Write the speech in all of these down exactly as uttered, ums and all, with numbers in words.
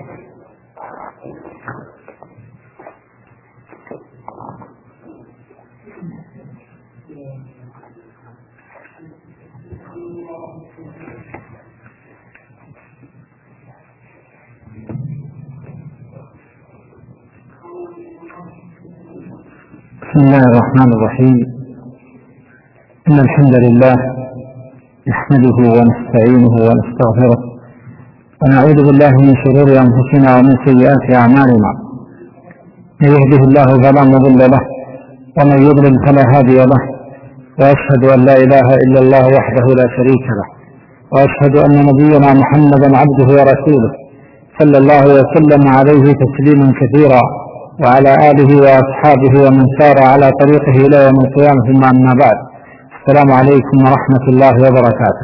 بسم الله الرحمن الرحيم. إن الحمد لله نحمده ونستعينه ونستغفره ونعوذ بالله من شرور أنفسنا ومن سيئات أعمالنا. من يهده الله فلا مضل له ومن يضلل فلا هادي له، وأشهد أن لا إله إلا الله وحده لا شريك له، وأشهد أن نبينا محمدا عبده ورسوله صلى الله وسلم عليه تسليما كثيرا وعلى آله وأصحابه ومن سار على طريقه إلى يوم القيامة. ثم أما بعد، السلام عليكم ورحمة الله وبركاته.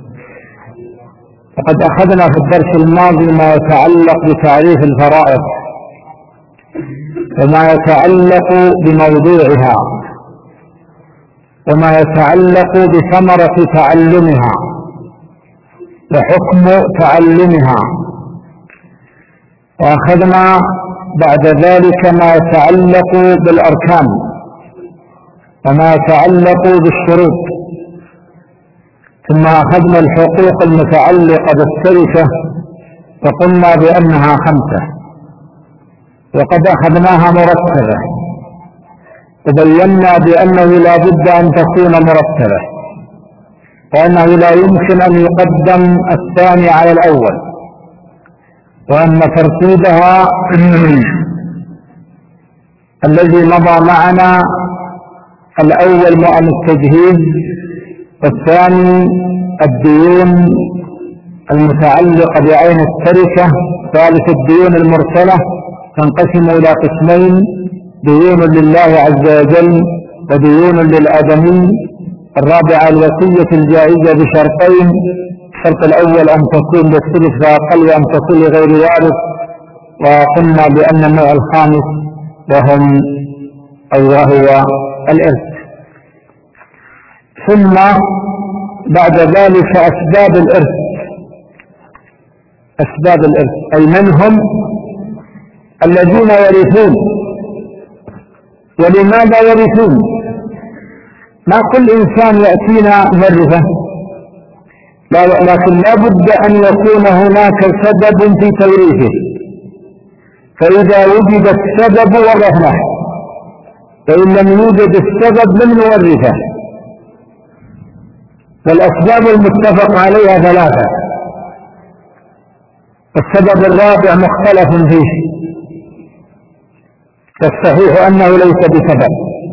وقد أخذنا في الدرس الماضي ما يتعلق بتعريف الفرائض وما يتعلق بموضوعها وما يتعلق بثمرة تعلمها وحكم تعلمها، وأخذنا بعد ذلك ما يتعلق بالأركان وما يتعلق بالشروط، ثم أخذنا الحقوق المتعلقة بالتركة وقلنا بأنها خمسة، وقد أخذناها مرتبة وبينا بأنه لا بد أن تكون مرتبة، وأنه لا يمكن أن يقدم الثاني على الأول، وأن ترتيبها الذي مضى معنا الأول مؤن التجهيز، والثاني الديون المتعلقة بعين التركة، ثالث الديون المرسلة تنقسم إلى قسمين: ديون لله عز وجل وديون للآدمي. الرابعة الوصية الجائزة بشرطين: الشرط الأول أن تكون للثلث فأقل وأن تكون لغير وارث، وقلنا بأن النوع الخامس وهم أو وهو الإرث. ثم بعد ذلك أسباب الإرث. أسباب الإرث أي من هم الذين يرثون ولماذا يرثون. ما كل إنسان يأتينا مرثة، لكن لا بد أن يكون هناك سبب في توريثه، فإذا وجد السبب ورثناه، فإن لم يوجد السبب لم نورثه. والأسباب المتفق عليها ثلاثة، السبب الرابع مختلف فيه، فالصحيح أنه ليس بسبب.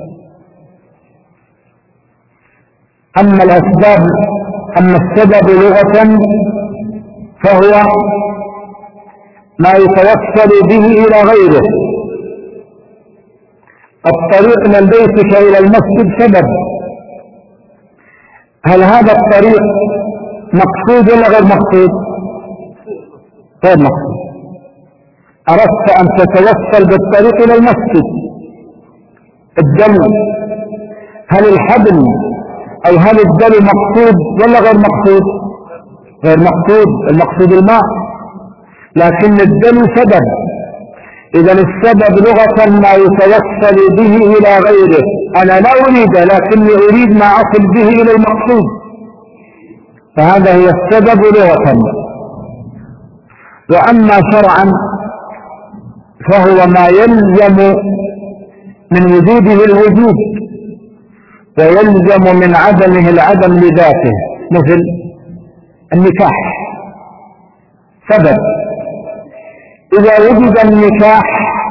أما الأسباب أما السبب لغة فهو ما يتوصل به إلى غيره. الطريق من بيتك إلى المسجد سبب، هل هذا الطريق مقصود ولا غير مقصود؟ غير مقصود. أردت أن تتوصل بالطريق إلى المسجد، الدم، هل الحبل أو هل الدم مقصود ولا غير مقصود؟ غير مقصود، المقصود الماء، لكن الدم سبب. إذا السبب لغة ما يتوصل به إلى غيره، أنا لا أريد لكني أريد ما أصل به إلى المقصود، فهذا هو السبب لغة. وأما شرعا فهو ما يلزم من وجوده الوجود ويلزم من عدمه العدم لذاته، مثل النكاح سبب. إذا وجد النكاح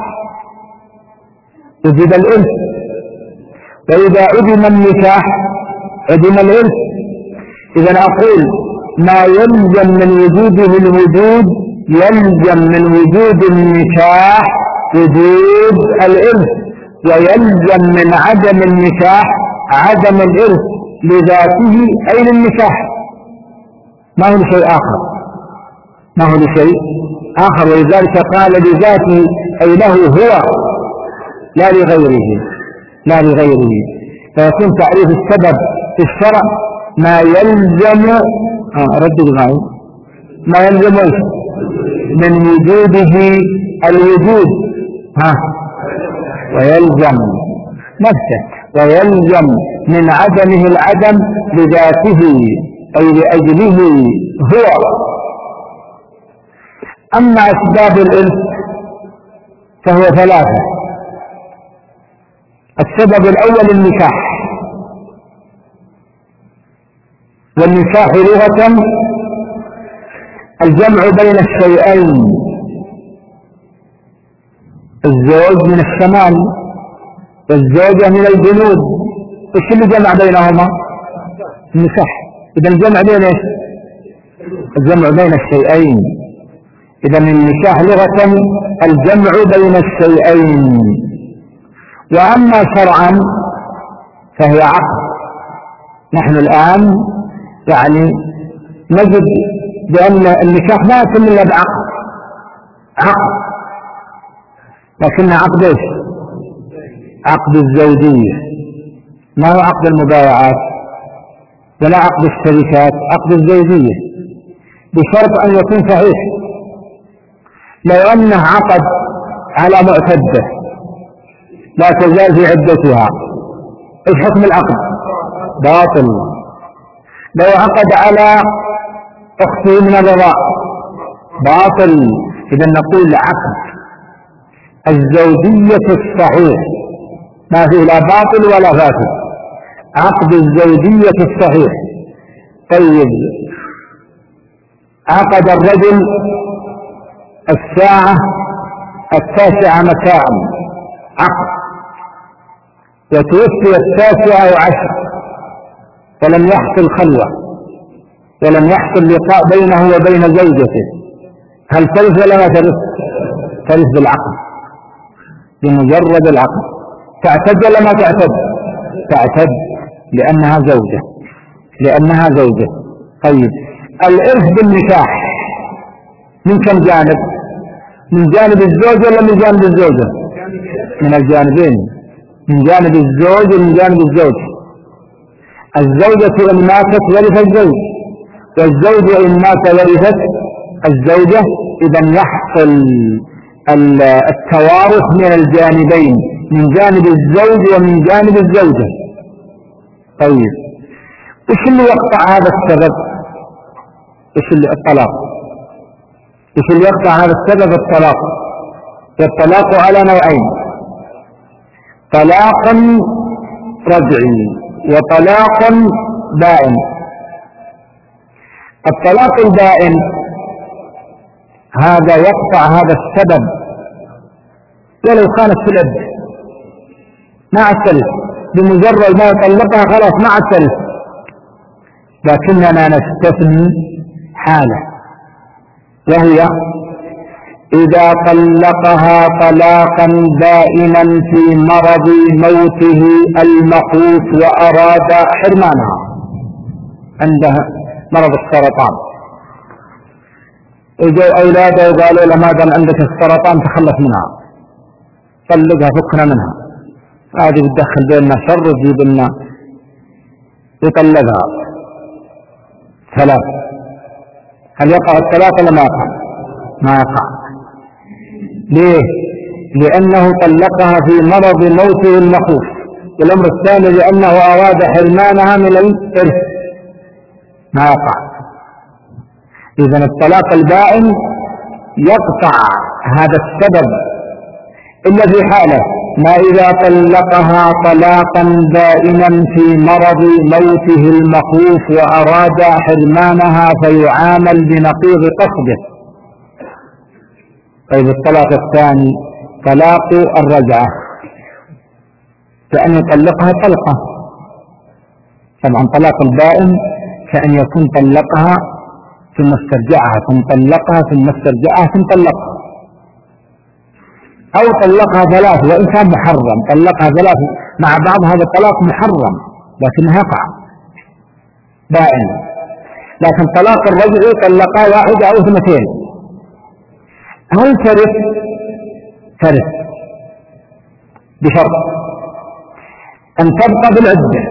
وجد الإرث، وإذا عدم النكاح عدم الإرث. إذا أقول ما يلزم من وجوده الوجود يلزم من وجود النكاح وجود الإرث، ويلزم من عدم النكاح عدم الإرث لذاته أي للنكاح، ما هو لشيء آخر، ما هو لشيء آخر. ولذلك قال لذاته أي له هو لا لغيره، لا لغيره. فيكون تعريف السبب في الشرع ما يلزم آه ردد معي ما يلزم إيش؟ من وجوده الوجود ها ويلزم نفسه، ويلزم من عدمه العدم لذاته أي لأجله هو. أما أسباب الإرث فهو ثلاثة. السبب الأول النكاح، والنكاح لغة الجمع بين الشيئين، الزوج من الشمال والزوجة من الجنوب، ايش اللي جمع بينهما؟ النكاح. إذا الجمع بين ايش؟ الجمع بين الشيئين. إذا النكاح لغة الجمع بين الشيئين. وأما شرعا فهي عقد. نحن الآن يعني نجد بأن النكاح ما يتم إلا بعقد، عقد، لكن عقد ايش؟ عقد الزوجية، ما هو عقد المبايعات ولا عقد الشركات، عقد الزوجية، بشرط أن يكون صحيح. لو أنه عقد على معتدة لا تزال في عدتها، ايش حكم العقد؟ باطل. لو عقد على أخته من الرضاع باطل. إذا نقول عقد الزوجية الصحيح ما فيه لا باطل ولا فاسد، عقد الزوجية الصحيح. طيب، عقد الرجل الساعة التاسعة مساء عقد، وتوفي التاسعة وعشر ولم يحصل خلوة ولم يحصل لقاء بينه وبين زوجته، هل ترث ولا ما ترث؟ ترث بالعقد، بمجرد العقد. تعتد ولا ما تعتد؟ تعتد لأنها زوجة، لأنها زوجة. طيب، الإرث بالنكاح من كم جانب؟ من جانب الزوج ولا من جانب الزوجة؟ من الجانبين، من جانب الزوج ومن جانب الزوج. الزوجة إن ماتت ورث الزوج، والزوج إن مات ورثت الزوجة. إذا يحصل التوارث من الجانبين، من جانب الزوج ومن جانب الزوجة. طيب، إيش اللي يقطع هذا السبب؟ إيش اللي الطلاق؟ إيش اللي يقطع هذا السبب؟ الطلاق. والطلاق على نوعين: طلاق رجعي وطلاق بائن. الطلاق البائن هذا يقطع هذا السبب ولو كانت في العدة، ما الثلث، بمجرد ما يطلقها خلاص مع الثلث. لكننا نستثني حالة، وهي إذا طلقها طلاقا بائنا في مرض موته المخوف وأراد حرمانها، عندها مرض السرطان، اجوا أولاده وقالوا له ما دام عندك السرطان تخلص منها، طلقها فكنا منها، هذه بتدخل بيننا شر وتجيب لنا، يطلقها ثلاث. هل يقع الطلاق ولا ما يقع؟ ما يقع. ليه؟ لأنه طلقها في مرض موته المخوف. والأمر الثاني لأنه أراد حرمانها من الإرث، ما يقع. إذن الطلاق البائن يقطع هذا السبب إلا في حالة ما إذا طلقها طلاقا بائنا في مرض موته المخوف وأراد حرمانها فيعامل بنقيض قصده. طيب، الطلاق الثاني طلاق الرجعة، كأن يطلقها طلقة. طبعا طلاق البائن كأن يكون طلقها ثم استرجعها ثم طلقها ثم استرجعها ثم طلقها، أو طلقها ثلاث وإن كان محرم، طلقها ثلاث مع بعض، هذا الطلاق محرم لكنه يقع بائن. لكن طلاق الرجعي طلقها واحدة أو اثنتين، هل ترث؟ ترث بشرط أن تبقى بالعدة،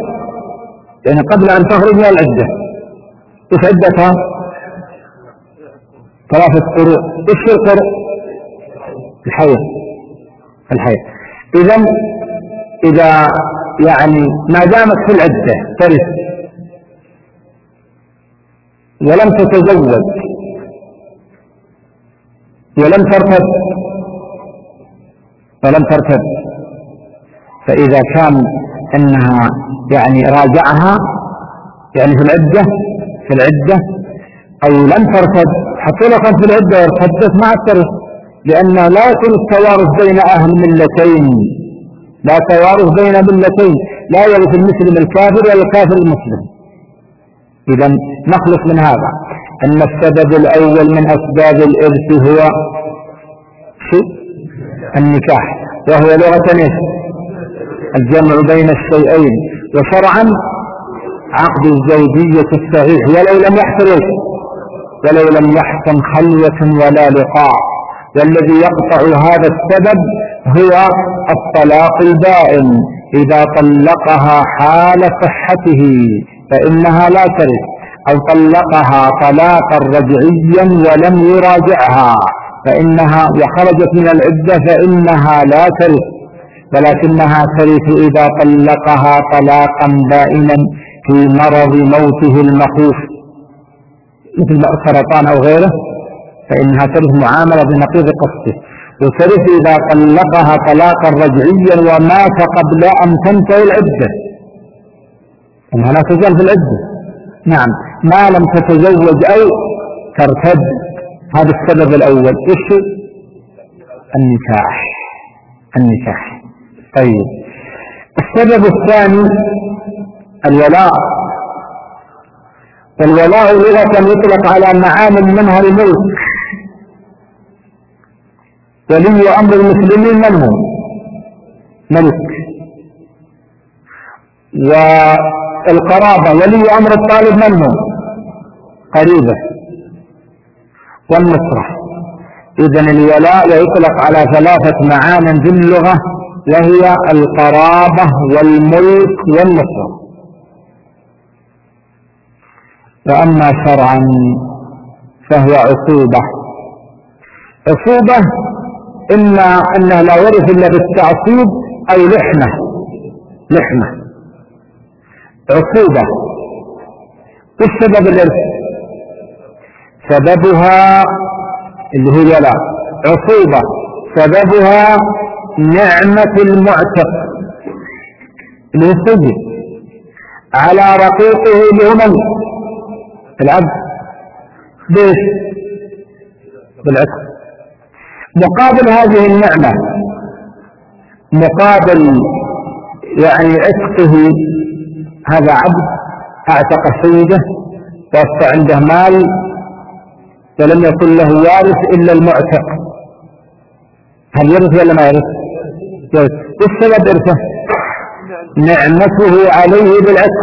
يعني قبل أن تخرج من العدة. إيش عدتها؟ ثلاثة قروء. إيش القروء؟ الحية الحية. إذا إذا يعني ما دامت في العدة ترث ولم تتزوج ولم ترتد ولم ترتد فإذا كان أنها يعني راجعها يعني في العدة في العدة أو لم ترتد، حتى لو كانت في العدة وارتدت ما الترث، لأن لا يكون التوارث بين أهل ملتين، لا توارث بين ملتين، لا يرث المسلم الكافر ولا الكافر المسلم. إذا نخلص من هذا أن السبب الأول من أسباب الإرث هو النكاح، وهو لغة الجمع بين الشيئين، وشرعا عقد الزوجية الصحيح ولو لم يحصل ولو لم يحصل خلوة ولا لقاء. والذي يقطع هذا السبب هو الطلاق البائن، إذا طلقها حال صحته فإنها لا ترث، أو طلقها طلاقا رجعيا ولم يراجعها فإنها وخرجت من العدة فإنها لا ترث، ولكنها ترث إذا طلقها طلاقا بائنا في مرض موته المخوف مثل سرطان أو غيره، فإنها ترث معاملة بنقيض قصده. وترث إذا طلقها طلاقا رجعيا ومات قبل أن تنتهي العدة، إنها لا تزال في العدة، نعم، ما لم تتزوج أو ترتد. هذا السبب الأول. إيش؟ النكاح النكاح طيب. السبب الثاني الولاء. والولاء لغة يطلق على معان منها الملك. ولي أمر المسلمين من هو؟ ملك. والقرابة ولي أمر الطالب من هو؟ قريبة. والنصرة. إذن الولاء يطلق على ثلاثة معان في اللغة، وهي القرابة والملك والنصرة. وأما شرعا فهو عصوبة. عصوبة إما أنه لا يرث إلا بالتعصيب أو لحمة لحمة عصوبة. والسبب الإرث سببها اللي هو الولاء عصوبة، سببها نعمة المعتق اللي هو السيد على رقيقه اللي هو من؟ العبد. ليش؟ بالعتق. مقابل هذه النعمة، مقابل يعني عتقه، هذا عبد اعتق سيده وأصبح عنده مال ولم يكن له وارث إلا المعتق، هل يرث ولا ما يرث؟ يرث. والسبب إرثه نعمته عليه بالعتق،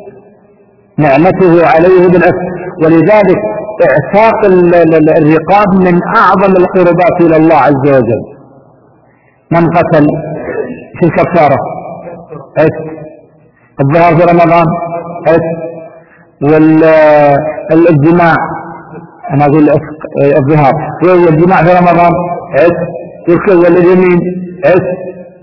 نعمته عليه بالعتق. ولذلك اعتاق الرقاب من أعظم القربات إلى الله عز وجل. من قتل في الكفارة عتق، الظهار في رمضان عتق، والجماع أنا أقول الظهار والجماع في رمضان عتق، واليمين عتق،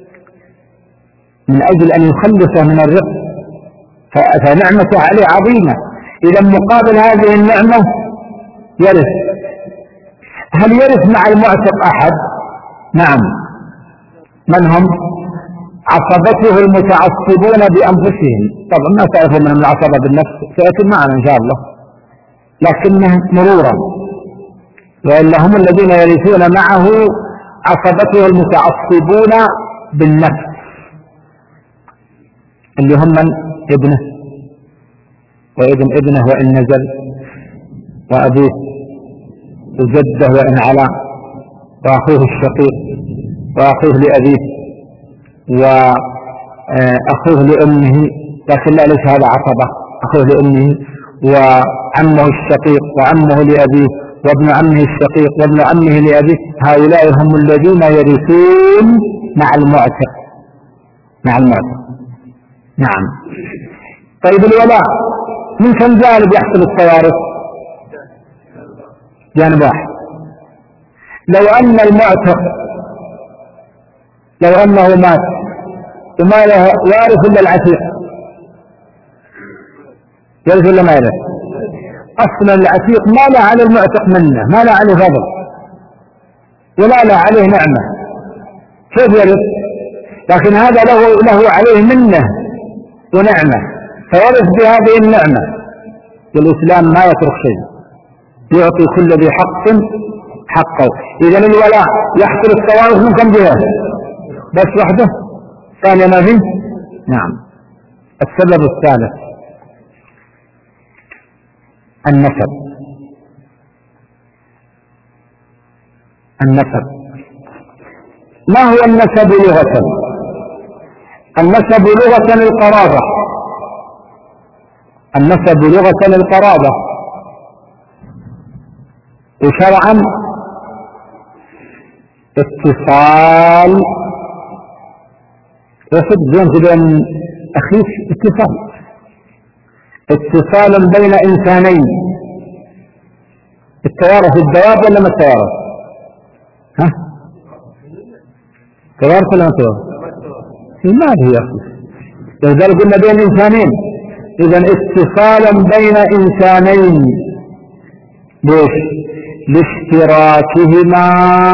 من أجل أن يخلصه من الرق، فنعمته عليه عظيمة. إذا مقابل هذه النعمة يرث. هل يرث مع المعتق أحد؟ نعم. من هم؟ عصبته المتعصبون بأنفسهم. طبعا ما تعرفوا من العصبة بالنفس، سيأتي معنا إن شاء الله، لكنه مرورا، وإلا هم الذين يرثون معه عصبته المتعصبون بالنفس، اللي هم من؟ ابنه وابن ابنه وإن نزل، وأبوه وجده وإن علا، وأخوه الشقيق، وأخوه لأبيه، وأخوه لأمه، لكن لا ليس هذا عصبة، أخوه لأمه، وعمه الشقيق، وعمه لأبيه، وابن عمه الشقيق، وابن عمه لأبيه. هؤلاء هم الذين يرثون مع المعتق مع المعتق نعم. طيب الولاء من كم جانب يحصل التوارث؟ جانب واحد. لو أن المعتق لو أنه مات وما له وارث إلا العتيق، يرث ولا ما يرث؟ أصلا العتيق ما له على المعتق منه، ما له عليه فضل ولا له عليه نعمة، كيف يرث؟ لكن هذا له له عليه منه ونعمة، فيرث بهذه النعمة. والإسلام ما يترك شيء، يعطي كل ذي حق حقه. إذا الولاء يحصل التوارث من كم جهة؟ بس وحده؟ ثانية ما فيه؟ نعم. السبب الثالث النسب. النسب ما هو النسب لغة؟ النسب لغة القرابة. النسب لغة القرابة، وشرعا اتصال يصد زين بين أخيك، اتصال اتصال بين إنسانين. التوارث الدواب ولا ما التوارث؟ ها؟ توارث ولا ما توارث؟ ما هي يا أخي؟ لذلك قلنا بين إنسانين. إذا اتصالا بين إنسانين، ليش؟ لاشتراكهما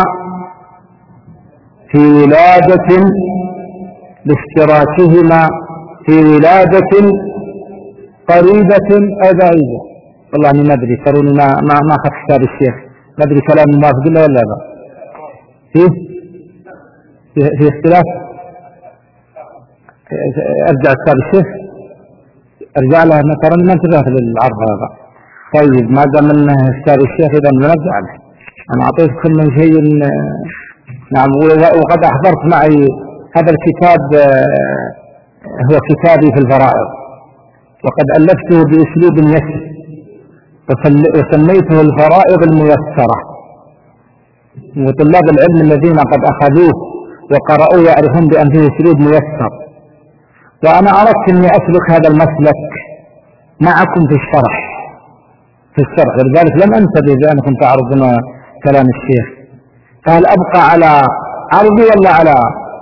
في ولادة لاشتراكهما في ولادة قريبة أو بعيدة. والله أنا ما أدري، تروني ما ما ما أخذت كتاب الشيخ، ما أدري كلام موافق له ولا لا. فيه في, في اختلاف. أرجع كتاب الشيخ، أرجع له، ترى ما انتبهت للعرض هذا. طيب ما دام انه كتاب الشيخ إذا بنرجع له. أنا أعطيتكم من شيء. نعم. وقد أحضرت معي هذا الكتاب، هو كتابي في الفرائض، وقد ألفته بأسلوب يسر وسميته الفرائض الميسرة. وطلاب العلم الذين قد أخذوه وقرأوه يعرفون بأن فيه أسلوب ميسر، وأنا أردت أني أسلك هذا المسلك معكم في الشرح في الشرح لذلك لم أنتبه بأنكم تعرضون كلام الشيخ. فهل أبقى على عرضي ولا على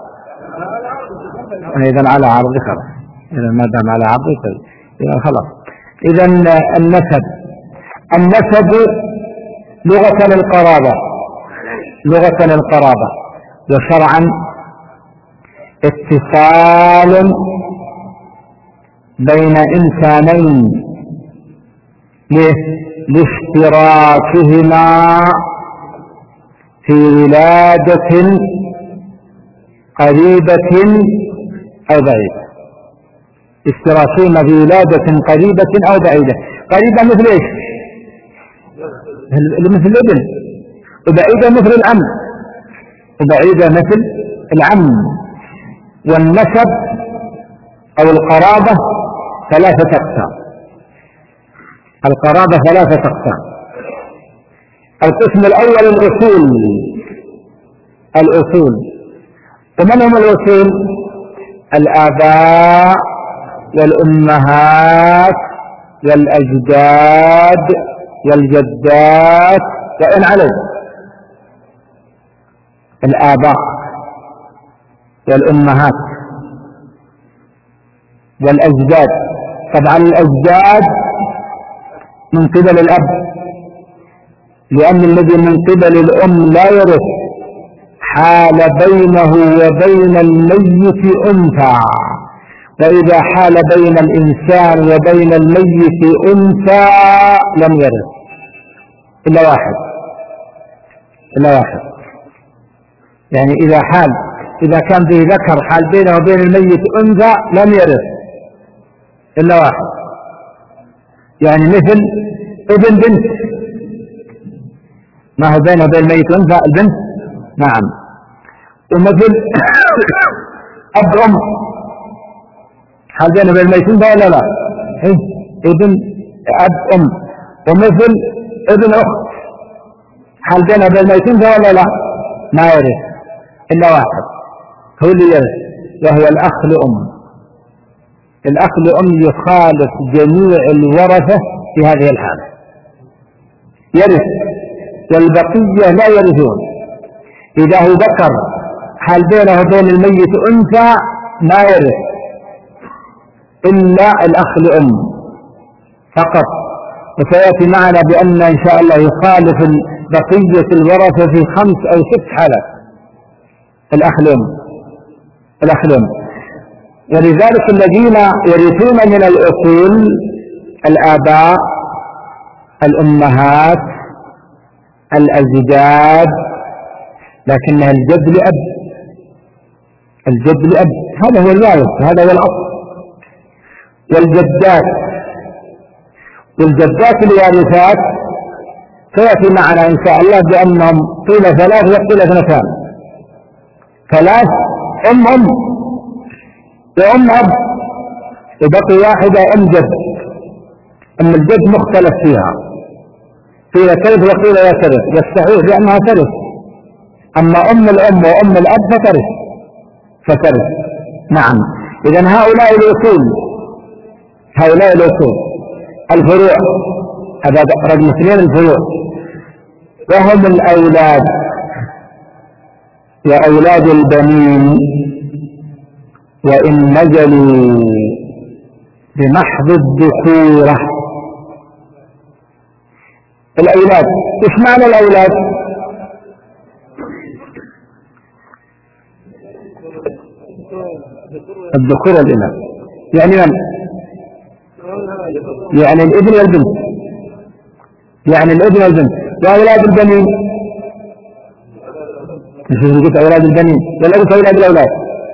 إذا على عرضي؟ خلاص، إذا ما دام على عرضي طيب إذا خلاص. إذا النسب النسب لغة القرابة لغة القرابة وشرعا اتصال بين إنسانين لاشتراكهما في ولادة قريبة أو بعيدة. اشتراكهما في ولادة قريبة أو بعيدة. قريبة مثل إيش؟ مثل الابن. وبعيدة مثل العم. وبعيدة مثل العم. والنسب أو القرابة ثلاثة أقسام. القرابة ثلاثة أقسام. القسم الأول الأصول. الأصول ومن هم الأصول؟ الآباء والأمهات والأجداد والجدات وإن علوا. الآباء والأمهات والأجداد. طبعا الأجداد من قبل الأب، لأن الذي من قبل الأم لا يرث حال بينه وبين الميت أنثى، فإذا حال بين الإنسان وبين الميت أنثى لم يرث إلا واحد إلا واحد يعني إذا حال إذا كان به ذكر حال بينه وبين الميت أنثى لم يرث إلا واحد. يعني مثل ابن بنت، ما هو بينه وبين الميت أنثى البنت. نعم. ومثل أب أم حال بينه وبين الميت أنثى ولا لا؟ إيه؟ ابن أب أم. ومثل ابن أخت حال بينه وبين الميت أنثى ولا لا؟ ما يرث إلا واحد هو اللي يرث، وهو الأخ لأم. الأخ لأم يخالف جميع الورثة في هذه الحالة، يرث والبقية لا يرثون. إذا هو ذكر حال بينه وبين الميت أنثى ما يرث إلا الأخ لأم فقط. وسيأتي معنا بأن إن شاء الله يخالف بقية الورثة في خمس أو ست حالات الأخ لأم الأخ لأم. ولذلك الذين يرثون من الأصول الآباء، الأمهات، الأجداد، لكنها الجد لأب، الجد لأب هذا هو الوارث، هذا هو الأصل. والجدات، والجدات الوارثات سيأتي معنا إن شاء الله بأنهم قيل ثلاث وقيل اثنتان. ثلاث أم أم وأم أب، وبقي واحدة أم جد. أم الجد مختلف فيها، قيل ترث وقيل لا ترث، والصحيح بأنها ترث. أما أم الأم وأم الأب فترث فترث نعم. إذن هؤلاء الأصول، هؤلاء الأصول الفروع، هذا رقم اثنين الفروع، وهم الأولاد وأولاد البنين وإن نزلوا بمحض الذكورة. الأولاد إيش معنى الأولاد؟ الذكور والإناث، يعني من؟ يعني الابن والبنت، يعني الابن والبنت. وأولاد البنين مش قلت أولاد البنين ولا قلت أولاد الأولاد؟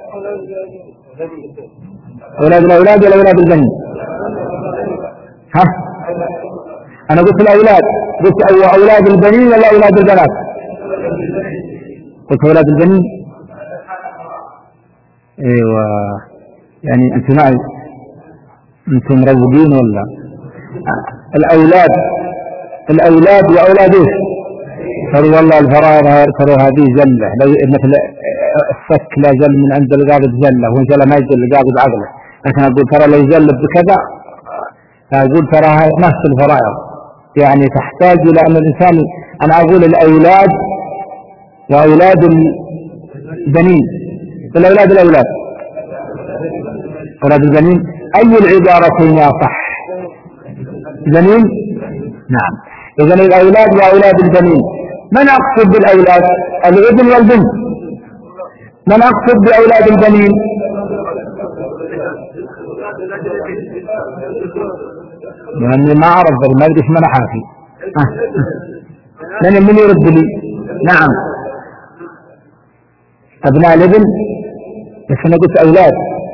أولاد الأولاد ولا أولاد البنين؟ ها؟ أنا قلت الأولاد، قلت أولاد البنين ولا أولاد البنات؟ قلت أولاد البنين. ايوه يعني انتم معي، انتم مروقين ولا؟ الاولاد الاولاد واولاد ايش؟ ترى والله الفرائض ترى هذه زله، مثل السك لا زل من عند القاضي زله، وان شاء الله ما يزل القاضي بعقله، لكن اقول ترى لو زل بكذا، اقول ترى نفس الفرائض يعني تحتاج الى ان الانسان، انا اقول الاولاد واولاد البنين، الأولاد الأولاد أولاد البنين، أي العبارتين يا صح؟ بنين؟ نعم. إذن الأولاد وأولاد البنين. من أقصد بالأولاد؟ الابن والبنت. من أقصد بأولاد البنين؟ لأني ما أعرف ما أدري إيش من أحافي. لأن من يرد لي؟ نعم أبناء الابن، بس أنا قلت أولاد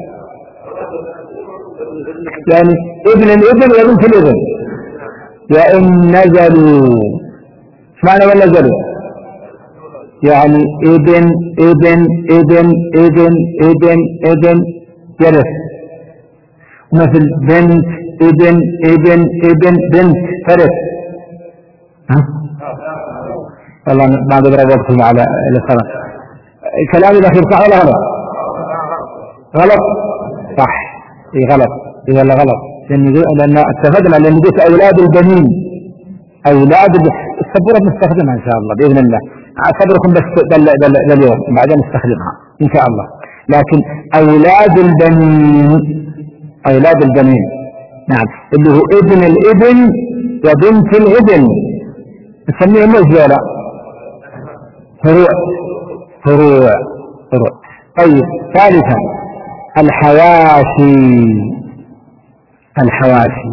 يعني ابن الابن وبنت الابن. وإن نزلوا معنى ولا نزلوا يعني ابن ابن ابن ابن ابن ابن يرث، مثل بنت ابن ابن ابن بنت ترث. ها والله ما أقدر أوقفهم على الصلاة. الكلام الأخير صح ولا غلط؟ غلط صح. إيه غلط إيه ولا غلط؟ لأن اتفقنا لأن قلت أولاد البنين، أولاد السبورة بنستخدمها إن شاء الله بإذن الله، أعتبركم بس لليوم بعدين نستخدمها إن شاء الله. لكن أولاد البنين، أولاد البنين نعم اللي هو ابن الابن وبنت الابن نسميهم ايش ولا فروع فروع فروع. طيب ثالثا الحواشي. الحواشي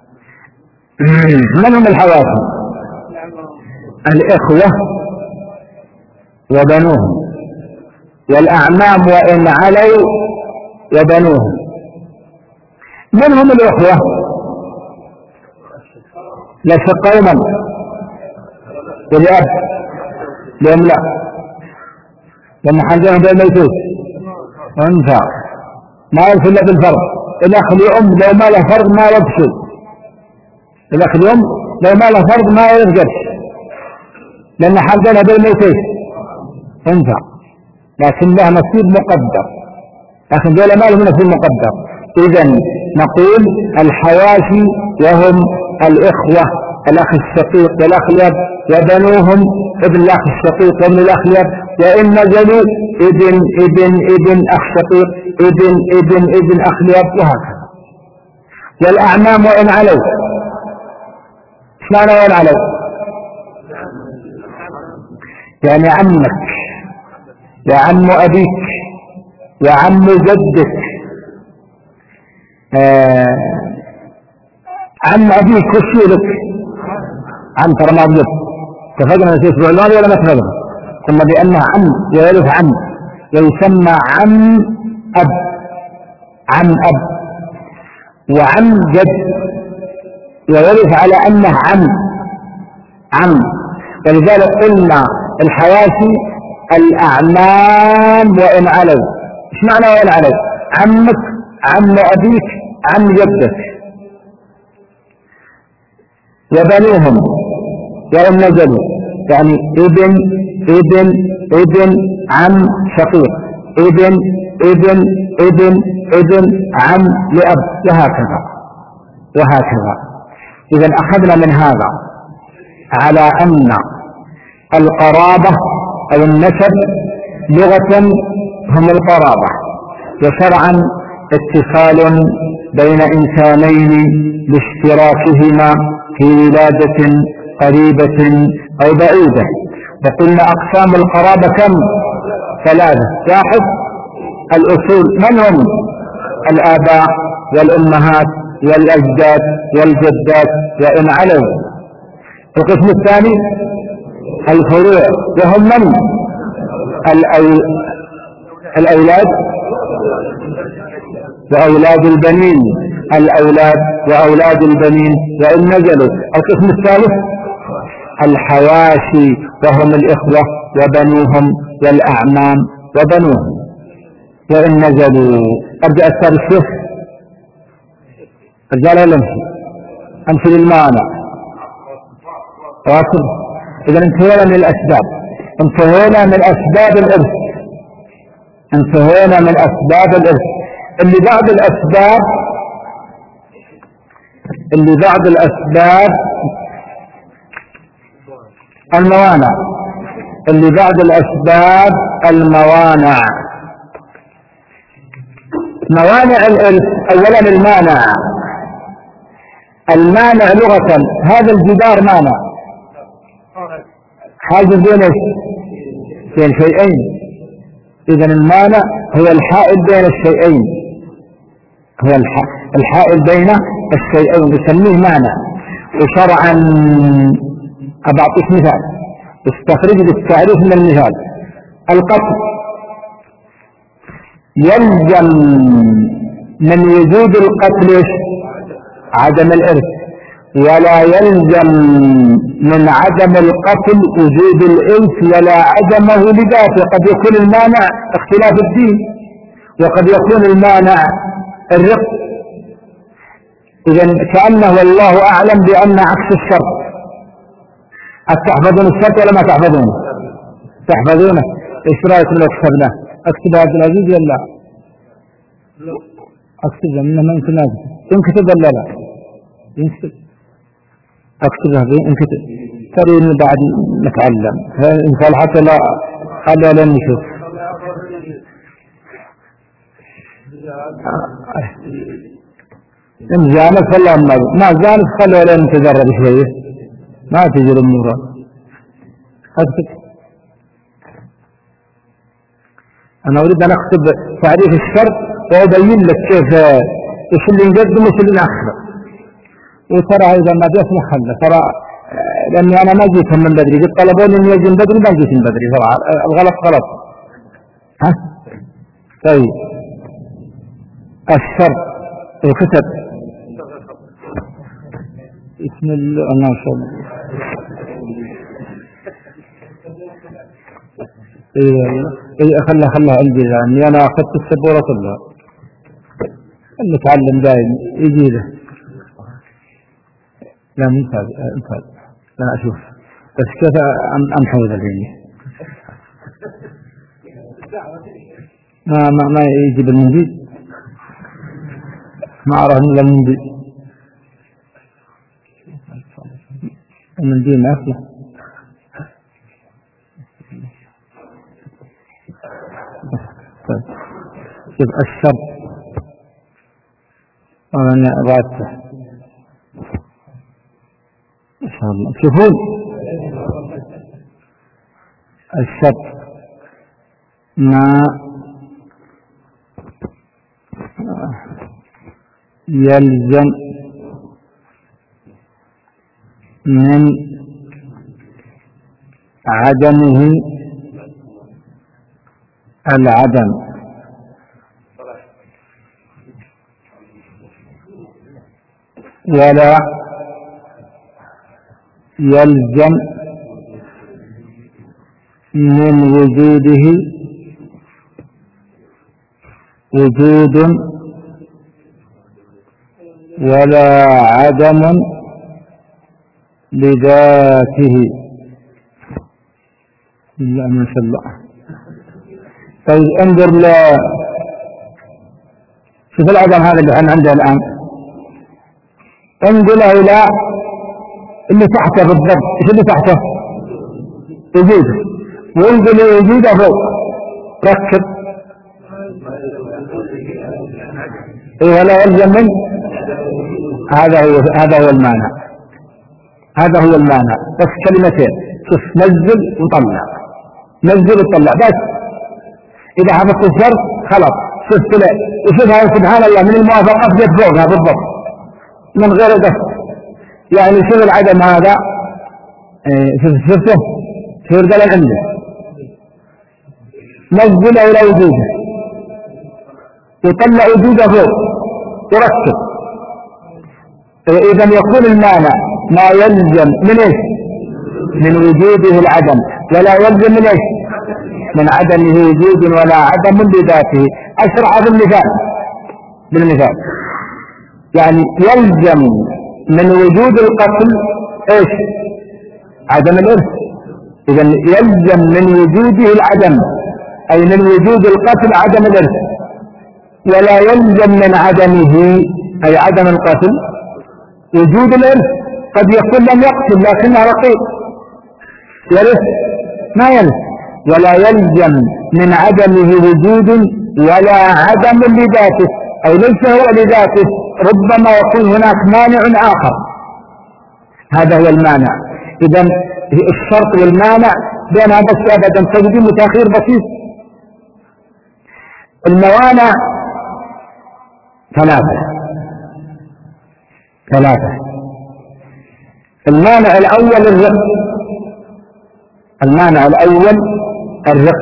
من هم الحواشي؟ الإخوة وبنوهم، والأعمام وإن علوا وبنوهم. من هم الإخوة؟ لا شق يوما ولأب لأم لا، لأن حاجهم بين ميتوت وانفع ما يلف إلا بالفرض. الأخ اليوم لو ما له فرض ما يبشر، الأخ اليوم لو ما له فرض ما يرجع، لأن حاجنا بين ميتوت انفع، لكن له نصيب مقدر، لكن دول ما له نصيب مقدر. إذن نقول الحواشي وهم الإخوة، الأخ الشقيق والأخ الأب وبنوهم ابن الأخ الشقيق وابن الأخ الأب، وإن نزلوا ابن ابن ابن أخ شقيق ابن ابن ابن أخ الأب، وهكذا. والأعمام وإن علوا، ايش معنى وإن علوا؟ يعني عمك وعم أبيك وعم جدك، آه عم أبيك وش لك؟ عم ترى ما بلد، اتفقنا في الأسبوع الماضي ولا ما اتفقنا؟ قلنا بأنه عم يرث عم ويسمى عم أب، عم أب وعم جد ويرث على أنه عم عم. ولذلك قلنا الحواشي الأعمام وإن علوا. ايش معنى وإن علوا؟ عمك عم أبيك عم جدك. وبنوهم وإن نزلوا، يعني ابن ابن ابن عم شقيق ابن ابن ابن ابن عم لأب، وهكذا وهكذا. إذا أخذنا من هذا على أن القرابة أو النسب لغة هم القرابة، وشرعا اتصال بين إنسانين لاشتراكهما في ولادة قريبة أو بعيدة. وقلنا أقسام القرابة كم؟ ثلاثة. واحد الأصول، من هم؟ الآباء والأمهات والأجداد والجدات وإن علوا. القسم الثاني الفروع، وهم من؟ الأولاد وأولاد البنين، الأولاد وأولاد البنين وإن نزلوا. القسم الثالث الحواشي، وهم الإخوة وبنوهم والأعمام وبنوهم وإن نزلوا. أرجع أستاذ الشيخ رجال ولا أمشي؟ أمشي للمانع واصل. إذا انتهينا من الأسباب، انتهينا من أسباب الإرث، انتهينا من أسباب الإرث. اللي بعد الأسباب اللي بعد الأسباب الموانع، اللي بعد الأسباب الموانع. موانع الإرث، أولا المانع. المانع لغة هذا الجدار مانع، حاجز بين بين شيئين. إذا المانع هو الحائل بين الشيئين، هو الحائل بين الشيئين يسميه مانع. وشرعا أبعطيك مثال استخرج التعريف من المثال. القتل يلزم من وجود القتل عدم الإرث، ولا يلزم من عدم القتل وجود الإرث ولا عدمه لذاته. قد يكون المانع اختلاف الدين، وقد يكون المانع الرق. إذا كأنه والله أعلم بأن عكس الشرط. أتحفظون الشرط ولا ما تحفظونه؟ تحفظونه. إيش رأيك لو كتبناه؟ أكتب عبد العزيز ولا أكتبها؟ منه ما يمكن أكتب، ينكتب ولا لا؟ ينكتب. أكتبها ينكتب. ترى بعد نتعلم إن قال حتى لا خلى لن نشوف. إن زانت فالله ما ما زانت خلى لن نتدرب شوية، ما تجي الأمور. أكتب. أنا أريد أن أكتب تعريف الشرط وأبين لك كيف إيش اللي نقدم وإيش اللي نأخر. وترى إذا ما جاءت نخلى ترى، لأني أنا ما جيت من بدري، قد طلبوني إني أجي من بدري ما جيت من بدري. طبعا الغلط غلط. ها طيب الشرط الكتب بسم الله ما شاء الله. إيه خلها خلها عندي، لأني أنا أخذت السبورة كلها. نتعلم دائما يجي له. لا ممتاز ممتاز. لا أشوف بس كيف أنحوذ الدنيا. ما ما ما يجي بالمنجيد، ما أعرف إلا المنجيد. المنجيد ما أصله شوف الشرط أنا رأيته إن شاء الله شوفون الشرط ما يلزم من عدمه العدم ولا يلزم من وجوده وجود ولا عدم لذاته. لا ما شاء الله. طيب انظر ل شوف العدم هذا اللي احنا عنده الان، انقله الى اللي تحته بالضبط. ايش اللي تحته؟ وجوده. وانقل وجوده فوق، ركب إيه ولا يلزم من هذا هو هذا هو المعنى. هذا هو المعنى بس كلمتين. شوف نزل وطلع، نزل وطلع بس. إذا حفظت الشرط خلاص. شوف طلع وشوف هذا سبحان الله من الموافقات جت فوقها بالضبط من غير قصد. يعني شوف العدم هذا إيه شوف شفته شوف القلم عنده نزله إلى وجوده وطلع وجوده فوق وركب. إذا يكون المعنى ما يلزم من إيش؟ من وجوده العدم ولا يلزم من إيش؟ من عدمه وجود ولا عدم لذاته. أشرع بالمثال بالمثال يعني يلزم من وجود القتل إيش؟ عدم الإرث. إذا يلزم من وجوده العدم أي من وجود القتل عدم الإرث، ولا يلزم من عدمه أي عدم القتل وجود الإرث. قد يكون لم يقتل لكنه رقيق يرث ما يرث. ولا يلزم من عدمه وجود ولا عدم لذاته أي ليس هو لذاته، ربما يكون هناك مانع آخر. هذا هو المعنى. إذا الشرط والمانع بينها بس أبدا تقديم وتأخير بسيط. الموانع ثلاثة ثلاثة المانع الأول الرق. المانع الأول الرق.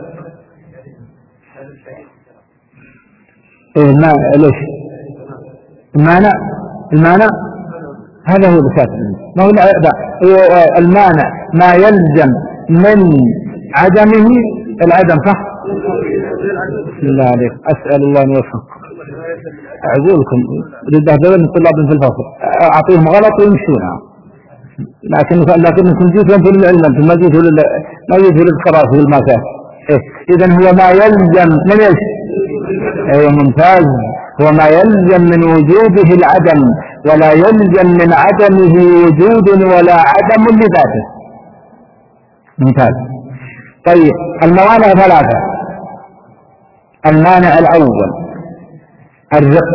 إيه المانع ليش؟ المانع المانع هذا هو بساط. ما هو المانع ما يلزم من عدمه العدم صح؟ بسم الله عليك. أسأل الله أن يوفقكم. أعذركم رد هذول الطلاب في الفصل أعطيهم غلط ويمشونها، لكن لكنكم جيتوا في العلم ما جيتوا ما جيتوا للقراءة في المكان. إيه؟ إذا هو ما يلزم من إيش؟ أيوة ممتاز. هو ما يلزم من وجوده العدم ولا يلزم من عدمه وجود ولا عدم لذاته. ممتاز. طيب الموانع ثلاثة. المانع الأول الرق.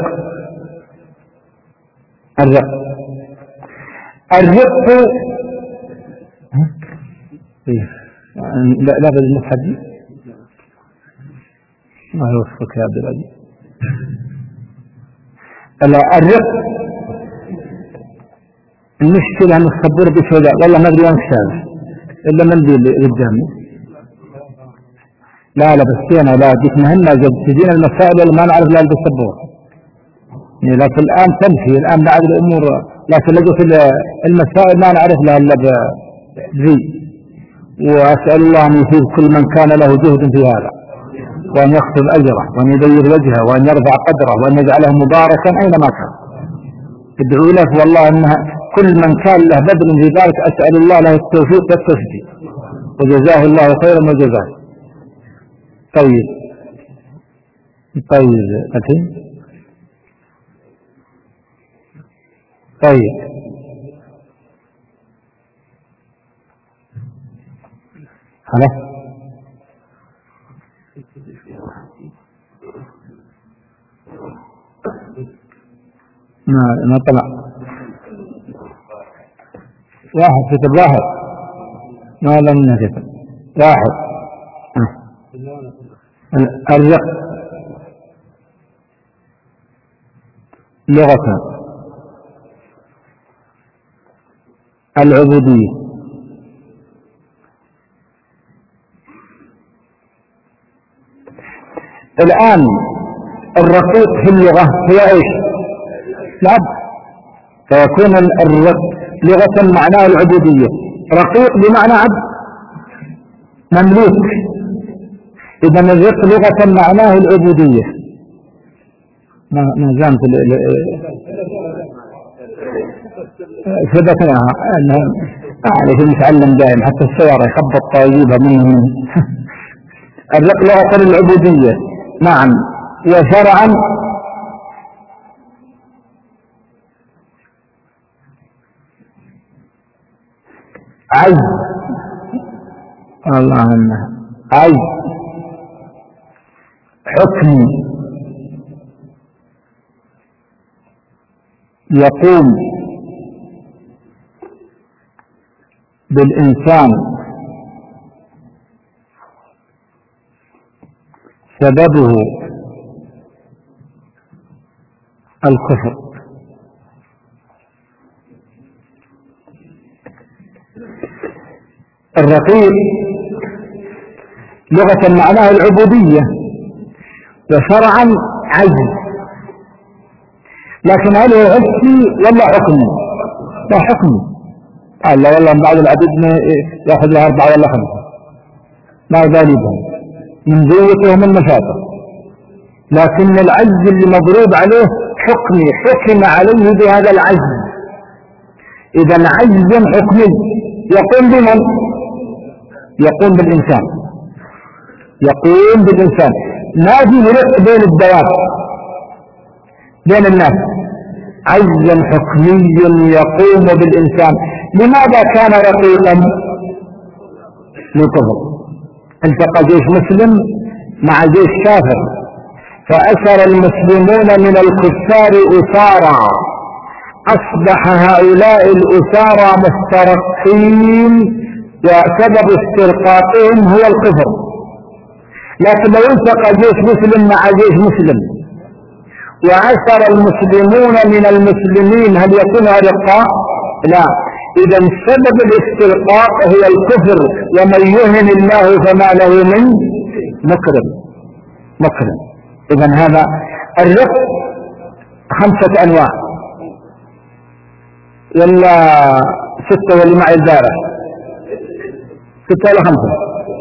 الرق الرق لا لا بد المتحدي ما يوفقك يا عبد العزيز. الرق المشكلة أن الصبور بسوداء والله ما أدري وين الشارع إلا منديل قدامي. لا لا بس أنا لا جيت مهمة جد تجينا المسائل اللي ما نعرف لها بالصبور يعني. لكن الآن تمشي الآن بعد الأمور، لكن لقيت المسائل ما نعرف لها إلا بذي. وأسأل الله أن يثيب كل من كان له جهد في هذا وأن يختم أجره وأن يبيض وجهه وأن يرفع قدره وأن يجعله مباركا أينما كان. ادعو له والله أنها كل من كان له بذل في ذلك أسأل الله له التوفيق والتسديد وجزاه الله خيرا وجزاه. طيب طيب أتي طيب خلاص ما ما طلع واحد كتب واحد ما لم كتب واحد الرق لغة العبودية. الآن الرقيق في اللغة هي ايش؟ العبد، فيكون الرق لغة معناه العبودية، رقيق بمعنى عبد مملوك، إذن الرق لغة معناه العبودية. ما ما زالت ثبتناها أعرف المتعلم دائم حتى السيارة يخبط طيبها منه. الرق لغة العبودية نعم، وشرعا عز اللهم عز حكم يقوم بالإنسان سببه الكفر. الرقيق لغة معناها العبودية وشرعا عجز، لكن هل هو عبسي ولا حكم؟ لا حكم. قال لا والله بعض العبيد ياخذ له أربعة ولا خمسة ما غالبا من ذوته ومن نشاطه، لكن العجز اللي مضروب عليه حكمي، حكم عليه بهذا العجز. إذا عجز حكمي يقوم بمن؟ يقوم بالإنسان، يقوم بالإنسان. ما في فرق بين الدواب بين الناس، عجز حكمي يقوم بالإنسان. لماذا كان رقيقا؟ للكفر، التقى جيش مسلم مع جيش كافر فأسر المسلمون من الكفار أسارى، أصبح هؤلاء الأسارى مسترقين وسبب استرقاقهم هو الكفر. لكن لو التقى جيش مسلم مع جيش مسلم وعسر المسلمون من المسلمين هل يكون رقاق؟ لا. إذا سبب الاسترقاق هو الكفر، ومن يهن الله فما له من مكرم مكرم. إذا هذا الرق خمسة أنواع ولا ستة واللي معي البارح؟ ستة ولا خمسة؟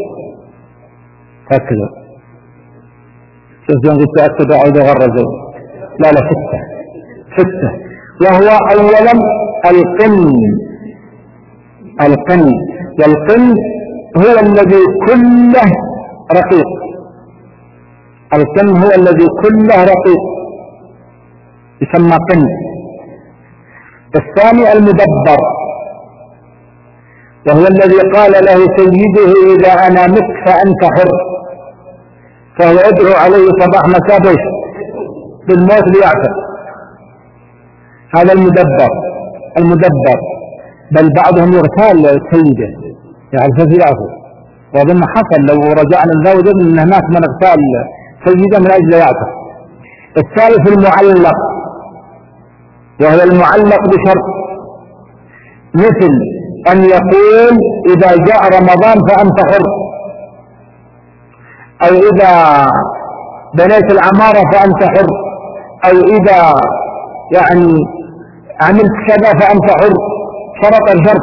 هكذا شوف يوم قلت أكد أعود أغرزوا، لا لا ستة ستة. وهو أولا القن، القن والقن هو الذي كله رقيق، القن هو الذي كله رقيق يسمى قن. الثاني المدبر، وهو الذي قال له سيده إذا أنا مت فأنت حر، فهو يدعو عليه صباح مساء بالموت ليعتق. هذا المدبر المدبر بل بعضهم يغتال سيده يعني فزيعه، وظن حصل لو رجعنا لذا وجدنا ان هناك من اغتال سيده من اجل يعتق. الثالث المعلق، وهو المعلق بشرط، مثل ان يقول اذا جاء رمضان فانت حر، او اذا بنيت العمارة فانت حر، او اذا يعني عملت كذا فانت حر، شرط الشرط.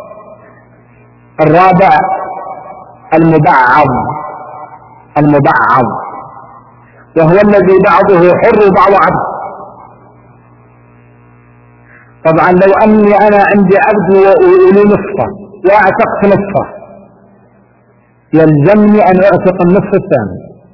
الرابع المبعض، المبعض وهو الذي بعضه حر وبعضه عبد. طبعا لو اني انا عندي عبد ولي نصفه واعتقت نصفه يلزمني ان اعتق النصف الثاني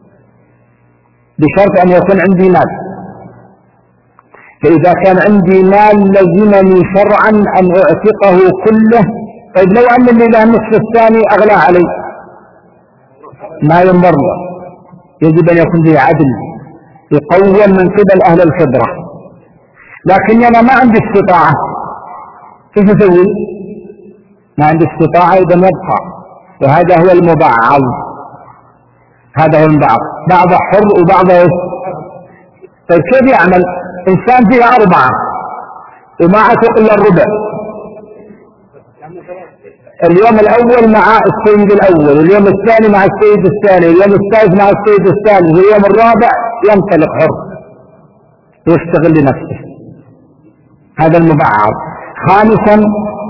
بشرط ان يكون عندي مال. فاذا كان عندي مال لزمني شرعا ان اعتقه كله. طيب لو ان اللي له النصف الثاني اغلى علي ما ينظر له، يجب أن يكون فيه عدل يقوم من قبل أهل الخبرة. لكن أنا ما عندي استطاعة، كيف أسوي؟ ما عندي استطاعة إذا يبقى، وهذا هو المبعض. هذا هو المبعض، بعضه حر وبعضه. طيب كيف يعمل؟ إنسان فيه أربعة وما عتق إلا الربع. اليوم الأول مع السيد الأول، اليوم الثاني مع السيد الثاني، اليوم الثالث مع السيد الثالث، اليوم الرابع ينطلق حر ويشتغل لنفسه. هذا المبعض. خامسا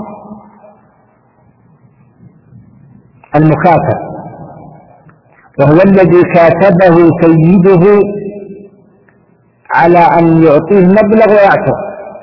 المكاتب، وهو الذي كاتبه سيده على أن يعطيه مبلغ ويعتق.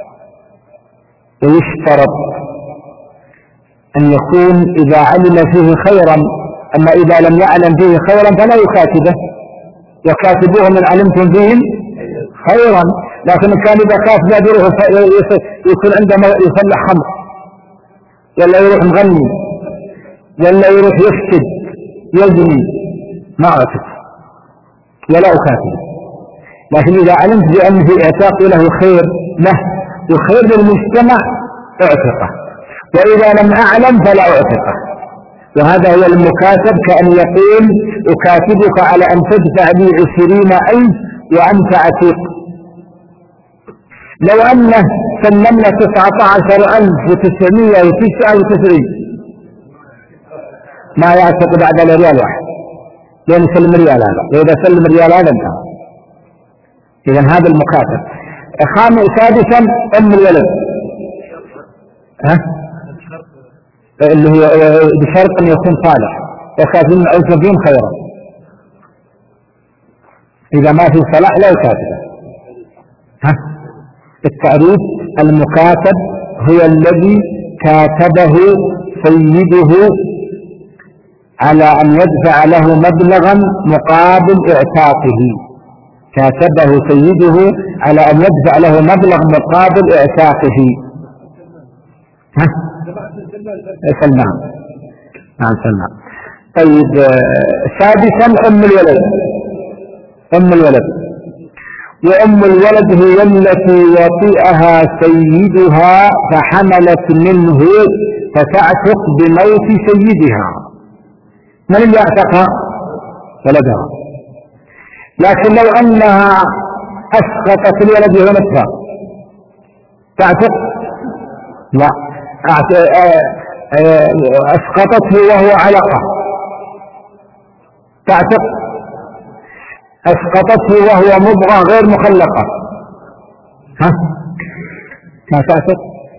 ويشترط أن يكون إذا علم فيه خيرا، أما إذا لم يعلم فيه خيرا فلا يكاتبه، وكاتبوه من علمتم فيهم خيرا. لكن كان إذا كاتب يروح يكون عنده يصلح خمر، ولا يروح مغني، ولا يروح يفسد يزني، ما أعتق ولا أكاتب. لكن إذا علمت بأن في اعتاق له خير له وخير للمجتمع اعتقه، وإذا لم أعلم فلا اعتقه. وهذا هو المكاتب، كأن يقول أكاتبك على أن تدفع لي عشرين ألف وأنت عتيق. لو أنه سلمنا تسعة عشر ألف وتسعمائة وتسعة وتسعين ما يعتق بعد الريال واحد، لأن يسلم ريال هذا، وإذا سلم ريال هذا انتهى. إذا هذا المكاتب. خامس سادسا أم الولد، ها اللي هو بشرط أن يكون صالح، وكاتب أوسفين خيرا. إذا ما في صلاح لا يكاتبه. ها التعريف: المكاتب هو الذي كاتبه سيده على أن يدفع له مبلغا مقابل اعتاقه. كاتبه سيده على أن يدفع له مبلغ مقابل اعتاقه. ها سلمان. نعم سلمان. طيب سادسا أم الولد. أم الولد وأم الولد هي التي وطئها سيدها فحملت منه فتعتق بموت سيدها. من اللي اعتقها؟ ولدها. لكن لو أنها أسقطت الولد ونفسها تعتق؟ لا، أسقطته وهو علقة تعتق. أسقطته وهو مضغة غير مخلقة ها ما تعتق؟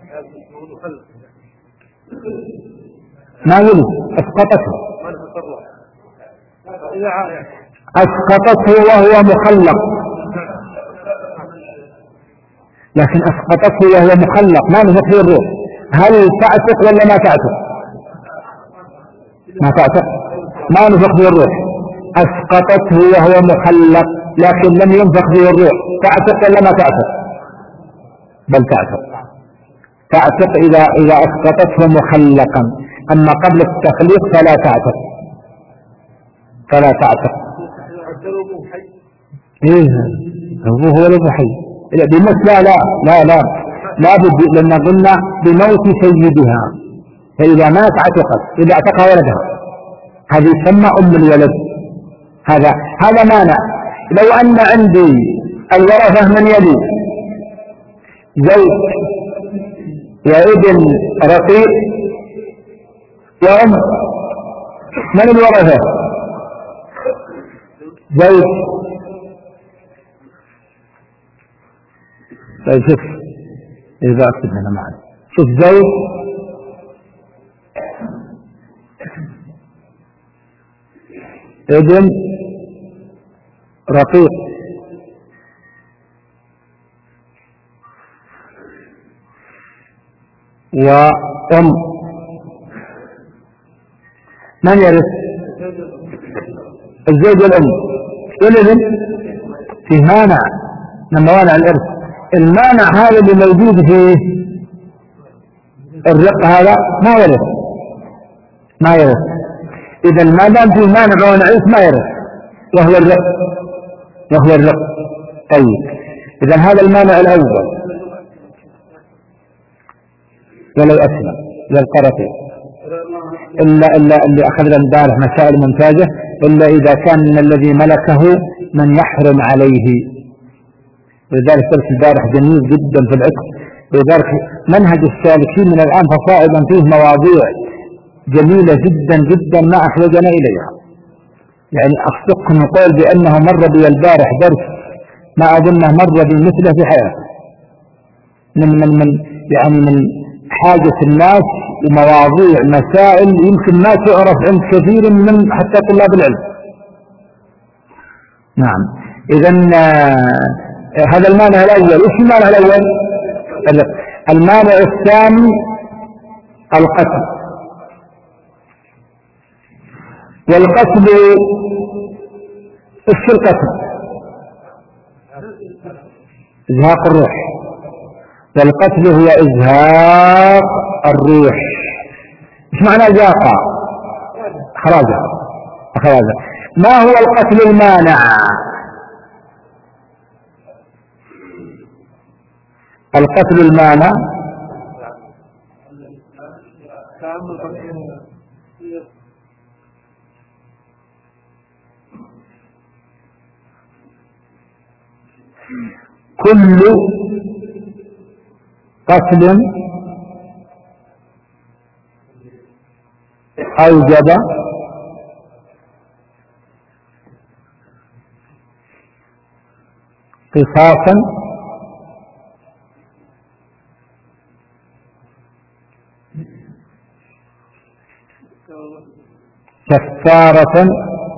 ما ولد أسقطته. أسقطته وهو مخلق، لكن أسقطته وهو مخلق ما نفخ فيه الروح. هل تعتق ولا ما تعتق؟ ما تعتق، ما نفخ فيه الروح. أسقطته وهو مخلق لكن لم ينفخ فيه الروح، تعتق ولا ما تعتق؟ بل تعتق. تعتق إذا إذا أسقطته مخلقا، أما قبل التخليق فلا تعتق، فلا تعتق. إيه هو هو له حي بموت؟ لا لا لا لا لا بد، لأن قلنا بموت سيدها، فإذا مات عتقت، إذا اعتقها ولدها هذه يسمى أم الولد. هذا هذا مانع. لو أن عندي الورثة من يلي زوج وابن رقيق وأم، من الورثة؟ زوج. طيب شوف إذا أكتب هنا معنا، شوف زوج ابن رقيق وأم، من يرث؟ الزوج والأم. والابن فيه مانع من موانع الإرث. المانع هذا اللي موجود فيه الرق هذا ما يرث، ما يرث. إذا ما دام فيه مانع موانع الإرث ما يرث. وهو الرق وهو الرق طيب، إذا هذا المانع الأول ولو أسلم للقرطي، إلا إلا اللي أخذنا البارح مسائل ممتازة، إلا إذا كان من الذي ملكه من يحرم عليه. ولذلك درس البارح جميل جدا في العتق، ولذلك منهج السالكين من الآن فصائدا فيه مواضيع جميلة جدا جدا ما أحوجنا إليها. يعني أصدق نقول بأنه مر بي البارح درس ما أظنه مر بمثله في حياته، من من من يعني من حاجة الناس ومواضيع مسائل يمكن ما تعرف عند كثير من حتى طلاب العلم. نعم، إذن هذا المانع الأول. إيش المانع الأول؟ المانع الثاني القتل. والقتل إيش القتل؟ إزهاق الروح. والقتل هو إزهاق الروح. إيش معنى إزهاقها؟ خراجة. خراجة. ما هو القتل المانع؟ القتل المانع كل قتل أوجب قصاصا كفارة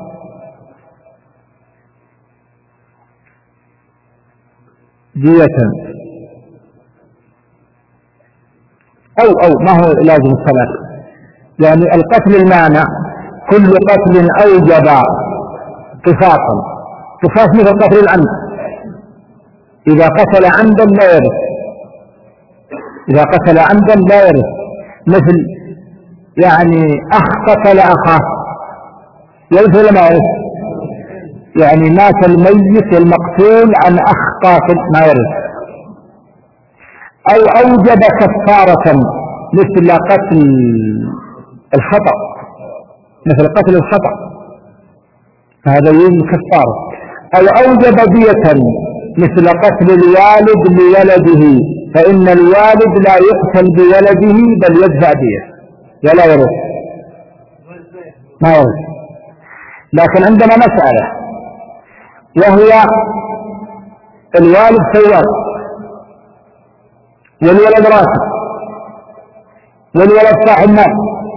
دية أو أو ما هو لازم الصلاة. يعني القتل المانع كل قتل أوجب قصاصا. قصاص مثل قتل العمد، إذا قتل عمدا لا يرث. إذا قتل عمدا لا يرث، مثل يعني أخ قتل أخاه يرث ولا ما يرث؟ يعني مات الميت المقتول عن أخ قاتل ما يرث. أو أوجب كفارة مثل قتل الخطأ، مثل قتل الخطأ فهذا يوم كفارة. أو أوجب دية مثل قتل الوالد لولده، فإن الوالد لا يقتل بولده بل يدفع دية ولا يرث ما يرث. لكن عندنا مسألة وهي الوالد سيار والولد راسب والولد صاحب مال،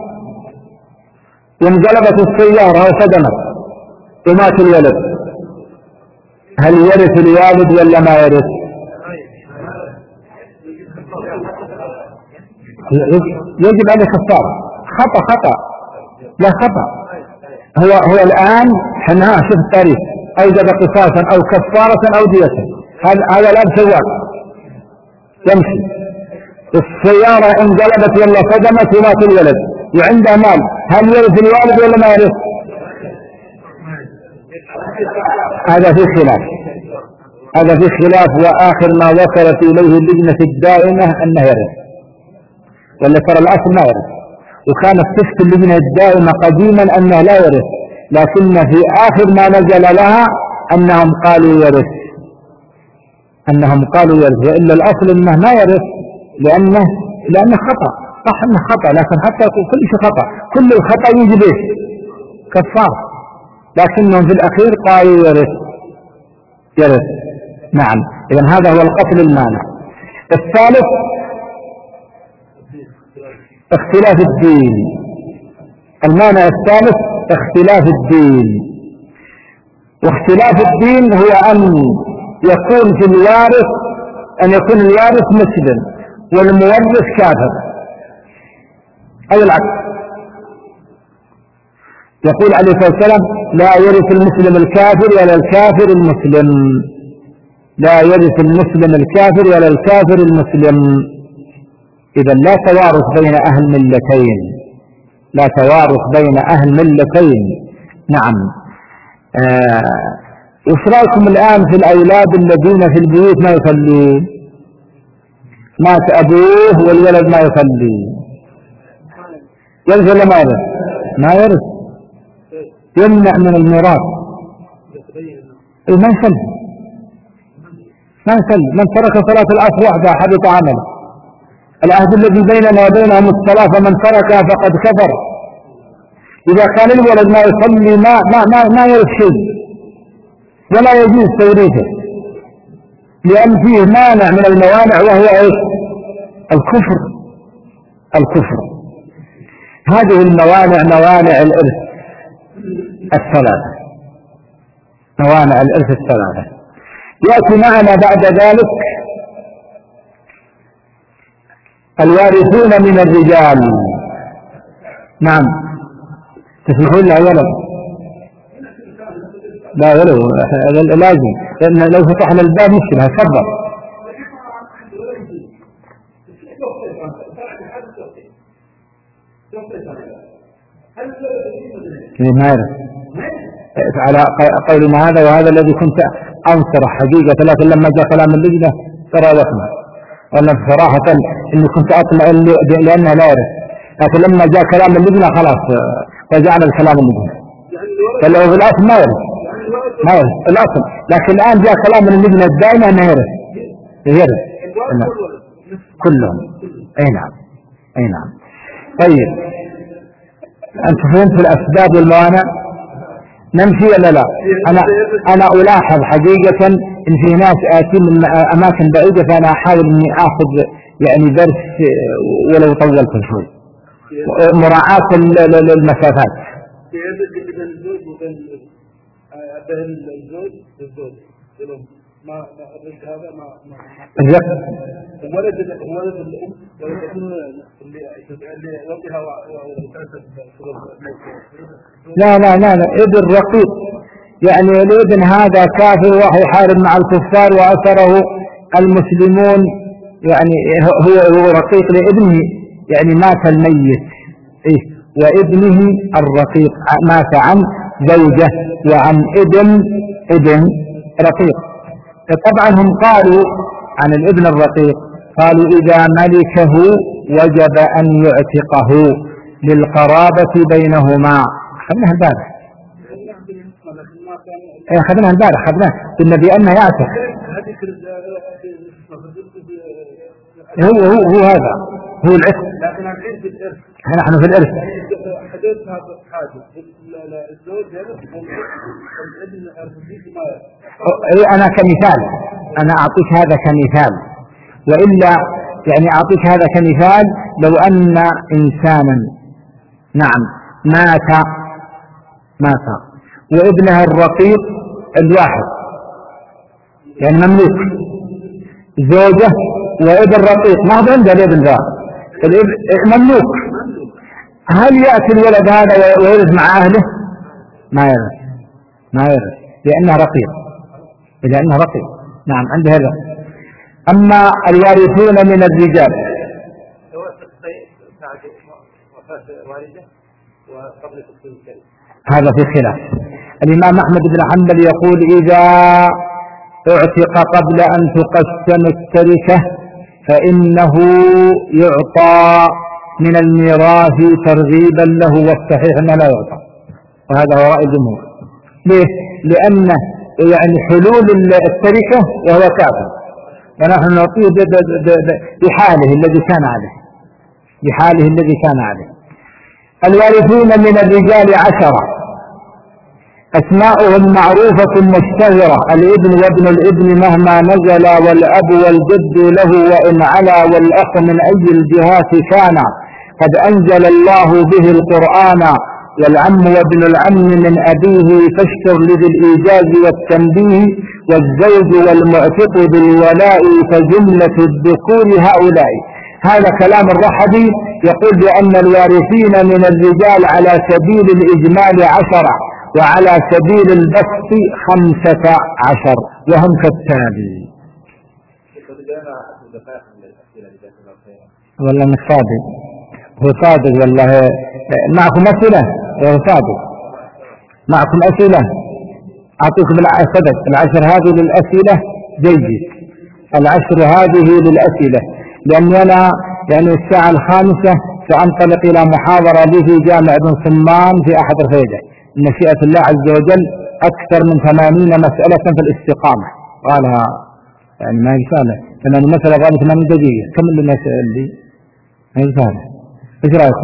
وانقلبت السيارة وصدمت ومات الولد، هل يرث الوالد ولا ما يرث؟ يجب عليه كفارة. خطأ خطأ لا خطأ. هو هو الآن حنا شوف التاريخ أوجب قصاصا أو كفارة أو دية. هذا هذا الآن سواق يمشي، السيارة انقلبت ولا صدمت ومات الولد وعنده مال، هل يرث الوالد ولا ما يرث؟ هذا في خلاف، هذا في خلاف. وآخر ما وصلت إليه اللجنة الدائمة أنه يرث، ولا ترى الأصل ما يرث. وكانت تفتي اللجنة الدائمة قديما أنه لا يرث، لكن في آخر ما نزل لها أنهم قالوا يرث، أنهم قالوا يرث، وإلا الأصل أنه ما يرث لأنه لأنه خطأ. صح أنه خطأ، لكن حتى كل شيء خطأ، كل الخطأ يجب إيش؟ كفار. لكنهم في الأخير قالوا يرث يرث نعم. إذن هذا هو القتل المانع. الثالث اختلاف الدين. المانع الثالث اختلاف الدين. واختلاف الدين هو أن يكون في الوارث أن يكون الوارث مسلم والمورث كافر أو العكس. يقول عليه الصلاة والسلام لا يرث المسلم الكافر ولا الكافر المسلم، لا يرث المسلم الكافر ولا الكافر المسلم. إذا لا توارث بين أهل ملتين، لا توارث بين أهل ملتين. نعم. آه وش رايكم الآن في الأولاد الذين في البيوت ما يصلون؟ مات أبوه والولد ما يصلي، يرث ولا ما يرث؟ ما يرث، يمنع من الميراث، ما يصلي ما يصلي. من ترك صلاة العصر وحده حبط عمله. العهد الذي بيننا وبينهم الصلاة فمن تركها فقد كفر. إذا كان الولد ما يصلي ما ما ما, ما يرث شيء ولا يجوز توريثه، لأن فيه مانع من الموانع وهو ايش؟ الكفر. الكفر. هذه الموانع موانع الإرث الثلاثة، موانع الإرث الثلاثة. يأتي معنا بعد ذلك الوارثون من الرجال. نعم تسمحون له ولد؟ لا ولو لازم، لأن لو فتحنا الباب مشكلة. تفضل. ما يعرف على قولنا هذا، وهذا الذي كنت أنصر حقيقة، لكن لما جاء كلام اللجنة ترى وحنا، وأنا بصراحة إني كنت أطمع لأنه لا يعرف، لكن لما جاء كلام اللجنة خلاص رجعنا الكلام اللجنة. فلو في الأصل ما يعرف ما يعرف الأصل، لكن الآن جاء كلام من اللجنة الدائمة أنه يعرف يعرف كلهم. أي نعم أي نعم. طيب أنت فهمت في الأسباب والموانع؟ نمشي ولا لا؟ أنا أنا ألاحظ حقيقة إن في ناس آتين من أماكن بعيدة، فأنا أحاول إني آخذ يعني درس ولو طولت شوي مراعاة المسافات. ما هذا ما ولد ولد الأم اللي اللي وجهها لا لا لا لا ابن رقيق، يعني الابن هذا كافر وهو يحارب مع الكفار وأثره المسلمون، يعني هو هو رقيق لابنه، يعني مات الميت إيه، وابنه الرقيق مات عن زوجة وعن ابن ابن رقيق. طبعا هم قالوا عن الابن الرقيق، قالوا إذا ملكه وجب أن يعتقه للقرابة بينهما. خذناها البارح ايه خذناها البارح خذناها قلنا بأنه يعتق. هو هو هو هذا هو العتق، لكن العتق بالإرث، نحن في الإرث حديث هذا حاجة الزوج أنا كمثال، أنا أعطيك هذا كمثال، وإلا يعني أعطيك هذا كمثال لو أن إنسانا نعم مات مات وابنه الرقيق الواحد يعني مملوك، زوجة وابن رقيق ما هو عنده الابن ذا مملوك، هل يأتي الولد هذا ويرث مع أهله؟ ما يرث ما يرث لأنه رقيق لأنه رقيق نعم عنده هذا. أما الوارثون من الرجال هذا في خلاف. الإمام أحمد بن حنبل يقول إذا اعتق قبل أن تقسم التركة فإنه يعطى من الميراث ترغيبا له، والصحيح أنه لا يعطى، وهذا هو رأي الجمهور. ليه؟ لأن يعني حلول التركة وهو كافر، ونحن نعطيه بحاله الذي كان عليه بحاله الذي كان عليه. الوارثون من الرجال عشرة أسماؤهم معروفة مشتهرة، الابن وابن الابن مهما نزل، والأب والجد له وإن علا، والأخ من أي الجهات كان قد أنزل الله به القرآن، والعم وابن العم من أبيه فاشكر لذي الإيجاز والتنبيه، والزوج والمعتق بالولاء فجملة الذكور هؤلاء. هذا كلام الرحبي يقول بأن الوارثين من الرجال على سبيل الإجمال عشرة، وعلى سبيل البسط خمسة عشر، وهم كالتالي. والله مش صادق، هو صادق والله. معكم أسئلة؟ هو صادق. معكم أسئلة؟ أعطيكم العشر العشر هذه للأسئلة. جيد، العشر هذه للأسئلة، لأني أنا يعني الساعة الخامسة سأنطلق إلى محاضرة لي في جامع ابن صمان في أحد الفيدة إن مشيئة الله عز وجل أكثر من ثمانين مسألة في الاستقامة. قالها يعني ما يسأله ثمانين مسألة قال ثمانين دقيقة. كم اللي الناس اللي ما يسأله. إيش رأيكم؟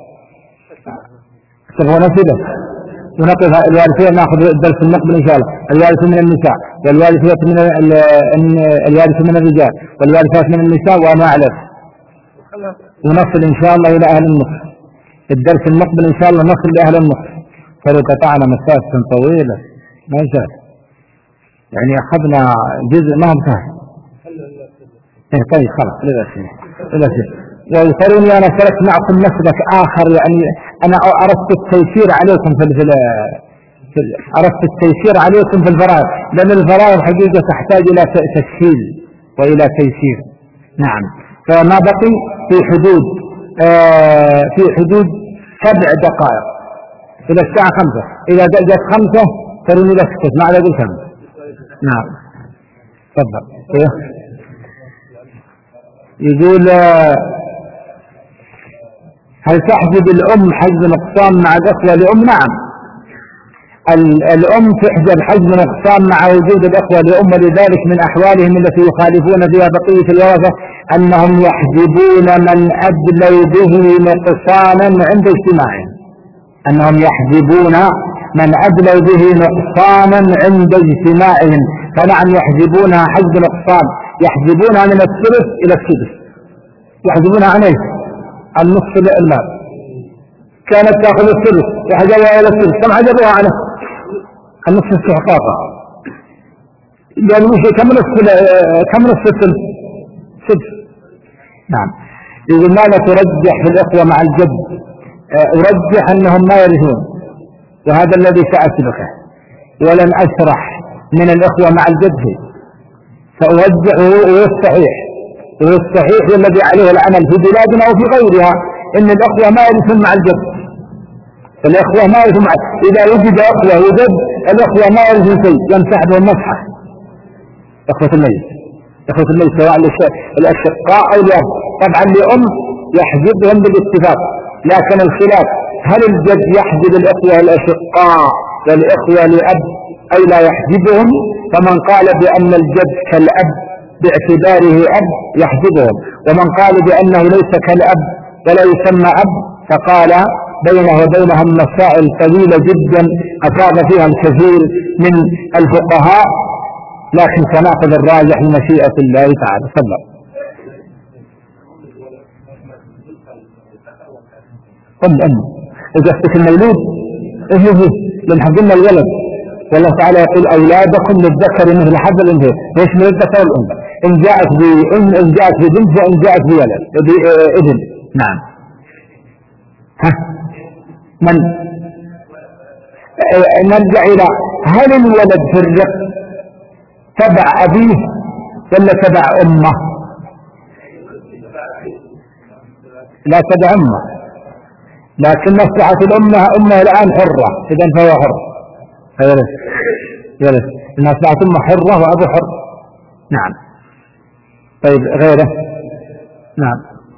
تبغون أسئلة ونقف الوارثين، نأخذ الدرس المقبل إن شاء الله. الوارث من النساء والوارثات من الوارث من الرجال والوارثات من النساء وما أعلم، ونصل إن شاء الله إلى أهل النصف. الدرس المقبل إن شاء الله نصل لأهل النصف. فلو قطعنا مسافة طويلة ما يزال يعني أخذنا جزء ما هو سهل. طيب خلاص للأسئلة للأسئلة. ويسألوني أنا سلكت معكم مسلك آخر، يعني أنا أردت التيسير عليكم في في أردت التيسير عليكم في الفرائض، لأن الفرائض حقيقة تحتاج إلى تسهيل وإلى تيسير. نعم. فما بقي في حدود آه في حدود سبع دقائق إلى الساعة خمسة. إذا جاءت خمسة تروني بسكت ما على قول خمسة. نعم تفضل. يقول آه هل تحجب الأم حجب نقصان مع الأخوة لأم؟ نعم، الأم تحجب حجب نقصان مع وجود الأخوة لأم، ولذلك من أحوالهم التي يخالفون فيها بقية الورثة أنهم يحجبون من أدلوا به نقصانا عند اجتماعهم، أنهم يحجبون من أدلوا به نقصانا عند اجتماعهم. فنعم يحجبونها حجب نقصان، يحجبونها من الثلث إلى السدس، يحجبونها عن ايش؟ النصف المال. كانت تأخذ الثلث وحجبها إلى الثلث، كم حجبوها عنه؟ النصف استحقاقا، يعني مش كم نصف كم نصف الثلث؟ سدس. نعم. يقول ماذا ترجح في الإخوة مع الجد؟ أرجح أنهم ما يرثون، وهذا الذي سأسلكه، ولن أشرح من الإخوة مع الجد فأرجح والصحيح والصحيح والذي عليه العمل في بلادنا وفي غيرها إن الإخوة ما يرثون مع الجد. الإخوة ما يرثون مع إذا وجد أخوة وجد الإخوة ما يرثون شيء، يمسح بهم مسحة. إخوة الميت إخوة الميت سواء الأشقاء أو الأب، طبعا لأم يحجبهم بالاتفاق، لكن الخلاف هل الجد يحجب الإخوة الأشقاء والإخوة لأب أو لا يحجبهم؟ فمن قال بأن الجد كالأب باعتباره أب يحجبهم، ومن قال بأنه ليس كالأب ولا يسمى أب فقال بينه وبينهم مسائل طويلة جدا أفاض فيها الكثير من الفقهاء، لكن سنأخذ الراجح لمشيئة الله تعالى. تفضل. أم أم إذا استك المولود إيه هو لن حقنا الولد، والله تعالى يقول أولادكم للذكر مثل حظ الأنثيين، ليش من الذكر والأنثى؟ إن جاءت بأم إن جاءت ببنت وإن جاءت بولد بابن. نعم. ها من نرجع إلى هل الولد في الرق تبع أبيه ولا تبع أمه؟ لا تبع أمه، لكن مصلحة الأمة أمه الآن حرة، إذا فهو حر. يلس يلس مصلحة أمه حرة وأبو حر. نعم. طيب غيره. نعم.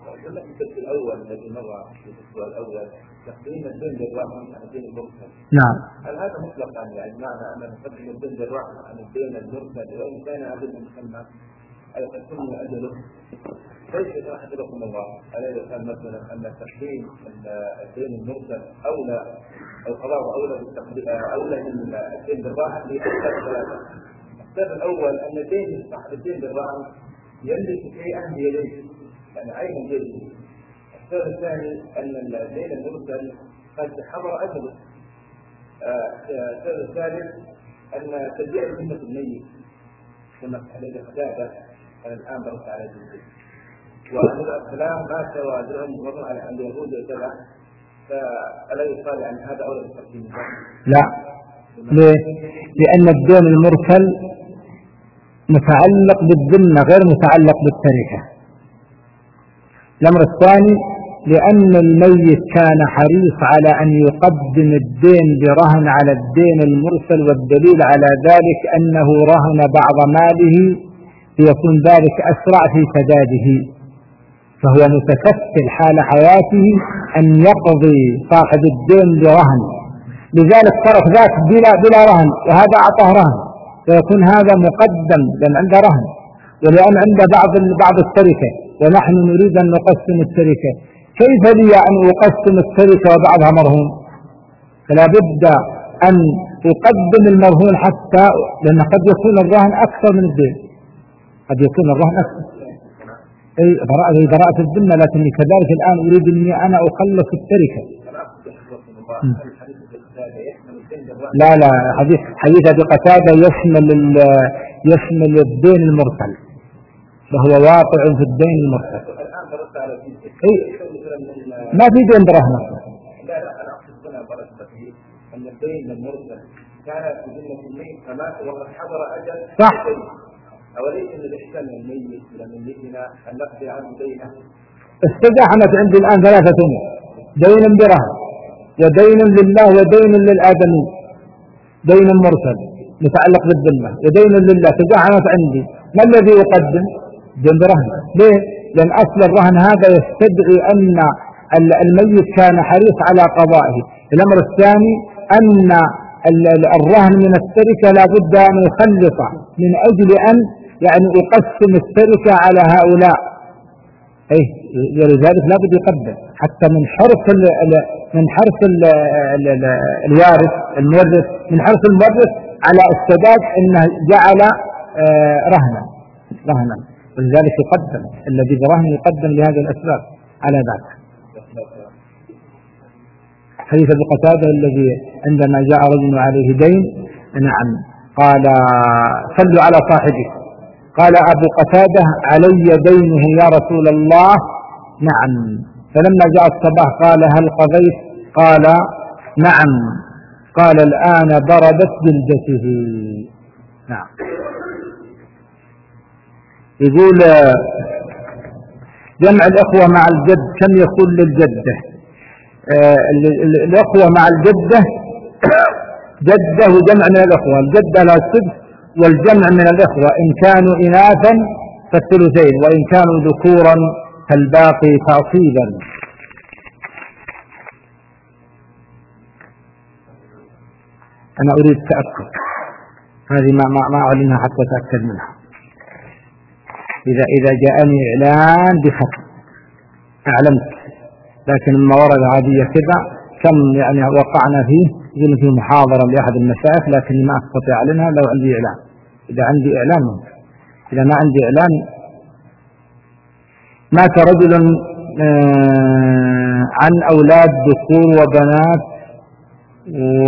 نعم. هل هذا مطلقا يعني معنى أن نقدم الدين بالرحمة عن الدين المرسل وإن كان أجل مسمى أي قد سمي أجله؟ كيف يحدثكم الله؟ ألا يقال مثلا أن تقديم الدين المرسل أولى القضاء أولى بالتقديم أولى من الدين بالرحمة لأسباب ثلاثة. السبب الأول أن الدين صاحب الدين بالرحمة يملك شيئا بيديه يعني عين جيده. السبب الثاني أن الدين المرسل قد حضر أجله. السبب الثالث أن تبيع ذمة الميت كما عليه قتادة الآن برد على الجنة، وأن الأسلام مات وأجرهم وضع على عند اليهود وكذا، فألا يقال عن هذا أولى بالتقديم؟ لا، ليه؟ لأن الدين المرسل متعلق بالذمة غير متعلق بالتركة. الأمر الثاني لأن الميت كان حريص على أن يقدم الدين برهن على الدين المرسل، والدليل على ذلك أنه رهن بعض ماله ليكون ذلك أسرع في سداده، فهو متكفل حال حياته أن يقضي صاحب الدين برهن، لذلك صرف ذاك بلا, بلا رهن وهذا أعطاه رهن، فيكون هذا مقدم لأن عنده رهن، ولأن عنده بعض بعض التركة ونحن نريد أن نقسم التركة، كيف لي أن أقسم التركة وبعضها مرهون؟ فلا بد أن أقدم المرهون حتى، لأن قد يكون الرهن أكثر من الدين، قد يكون الرهن أكثر، أي براءة الذمة، لكني كذلك الآن أريد أني أنا أخلص التركة. لا لا حديث حديث أبي قتادة يشمل يشمل الدين المرسل، وهو واقع في الدين المرسل. أي ما في دين برهن. لا لا أنا أقصد هنا بركة فيه أن الدين المرسل كان في ذمة الميت فمات وقد حضر أجل. صح. أوليس أن الإحسان الميت إلى ميتنا أن نقضي عنه دينه؟ استزاحمت عندي الآن ثلاثة أمور: دين برهن، ودين لله، ودين للآدمي، دين مرسل متعلق بالذمة، ودين لله. تزاحمت عندي، ما الذي يقدم؟ دين برهن. ليه؟ لأن أصل الرهن هذا يستدعي أن الميت كان حريص على قضائه. الأمر الثاني أن الرهن من التركة لا بد أن يخلص من أجل أن يعني أقسم التركة على هؤلاء، أي ولذلك لا بد يقدم حتى من حرص من حرص الوارث المورث من حرص المورث على السداد أنه جعل رهنا رهنا ولذلك يقدم الذي برهن يقدم لهذه الأسباب على ذاك. حديث أبي قتادة الذي عندما جاء رجل عليه دين، نعم، قال صلوا على صاحبه، قال أبو قتادة علي دينه يا رسول الله، نعم. فلما جاء الصباح قال هل قضيت؟ قال نعم. قال الآن بردت جلدته. نعم. يقول جمع الأخوة مع الجد كم يكون للجدة؟ آه الأخوة مع الجدة جدة وجمع من الأخوة، الجدة لا السدس، والجمع من الأخوة إن كانوا إناثا فالثلثين، وإن كانوا ذكورا فالباقي تعصيبا. أنا أريد تأكد، هذه ما ما ما أعلنها حتى أتأكد منها. إذا إذا جاءني إعلان بخط أعلمت، لكن لما ورد عادية كذا كم يعني وقعنا فيه، يقول في محاضرة لأحد المشايخ لكني ما أستطيع أعلنها لو عندي إعلان. إذا عندي إعلان ممكن، إذا ما عندي إعلان. مات رجل عن أولاد ذكور وبنات و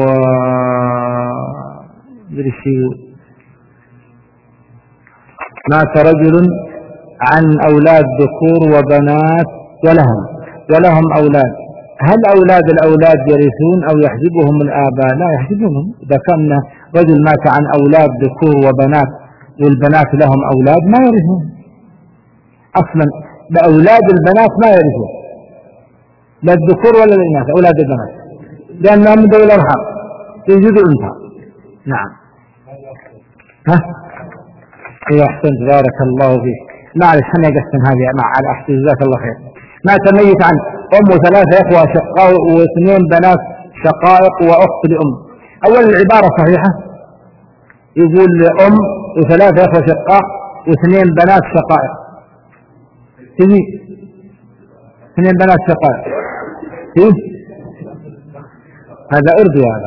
مات رجل عن أولاد ذكور وبنات ولهم ولهم أولاد، هل أولاد الأولاد يرثون أو يحجبهم الآباء؟ لا يحجبهم. إذا كان رجل مات عن أولاد ذكور وبنات والبنات لهم أولاد ما يرثون أصلا، لأولاد البنات ما يرثون، لا الذكور ولا الإناث، أولاد البنات، لأنهم من ذوي الأرحام يجوز أنثى. نعم. ها؟ أيوة أحسنت بارك الله فيك. معلش خليني أقسم هذه مع الأحسن جزاك الله خير. مات ميت عن أم وثلاثة إخوة شقاء واثنين بنات شقائق وأخت لأم. أولا العبارة صحيحة، يقول أم وثلاثة إخوة شقاء واثنين بنات شقائق، تجي اثنين بنات شقائق تجي هذا أردو هذا.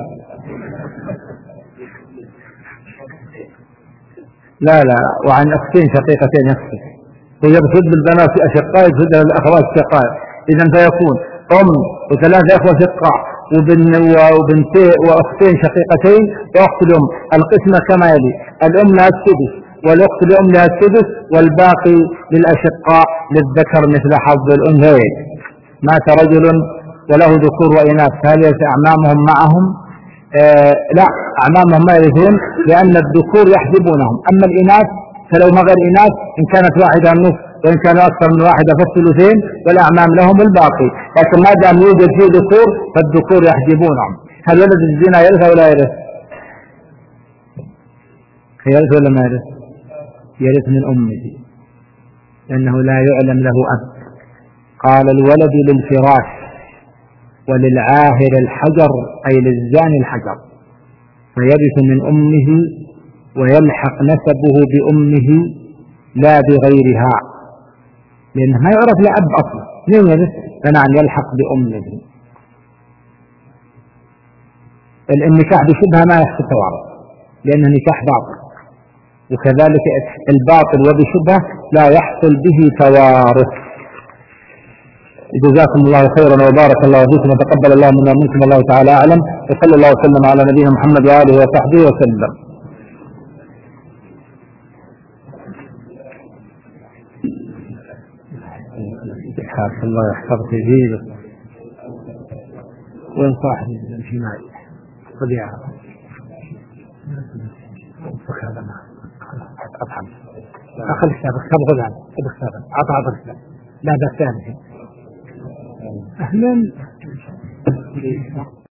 لا لا وعن أختين شقيقتين يقصد، ويقصد بالبنات أشقاء يقصد الأخوات شقائق. إذا فيكون أم وثلاثة إخوة شقاء وبن وبنتين وأختين شقيقتين وأخت الأم. القسمة كما يلي: الأم لها السدس والأخت الأم لها السدس والباقي للأشقاء للذكر مثل حظ الأنثيين. مات رجل وله ذكور وإناث، فهل أعمامهم معهم؟ آه لا، أعمامهم ما يرثون لأن الذكور يحجبونهم، أما الإناث فلو ما غير إناث إن كانت واحدة النصف وإن كانوا أكثر من واحدة فالثلثين والأعمام لهم الباقي. لكن ما دام يوجد فيه ذكور فالذكور يحجبونهم. هل ولد الزنا يرث أو لا يرث؟ يرث ولا ما يرث؟ يرث من أمه لأنه لا يعلم له أب. قال الولد للفراش وللعاهر الحجر أي للزاني الحجر، فيرث من أمه ويلحق نسبه بأمه لا بغيرها، لأنه ما يعرف لأب أصلا. لين يرث؟ فنعم يلحق بأمه. النكاح بشبهة ما يحصل توارث لأنه نكاح باطل، وكذلك الباطل وبشبهة لا يحصل به توارث. جزاكم الله خيرا وبارك الله فيكم وتقبل الله منا ومنكم، الله تعالى أعلم، وصلى الله وسلم على نبينا محمد وآله وصحبه وسلم. الله يحفظك فيه. وين صاحبي يمشي معي طبيعة هذا ما أطعم أخذ السابق كم غلام أخذ السابق أعطى عطى السابق لا بس ثاني أهلا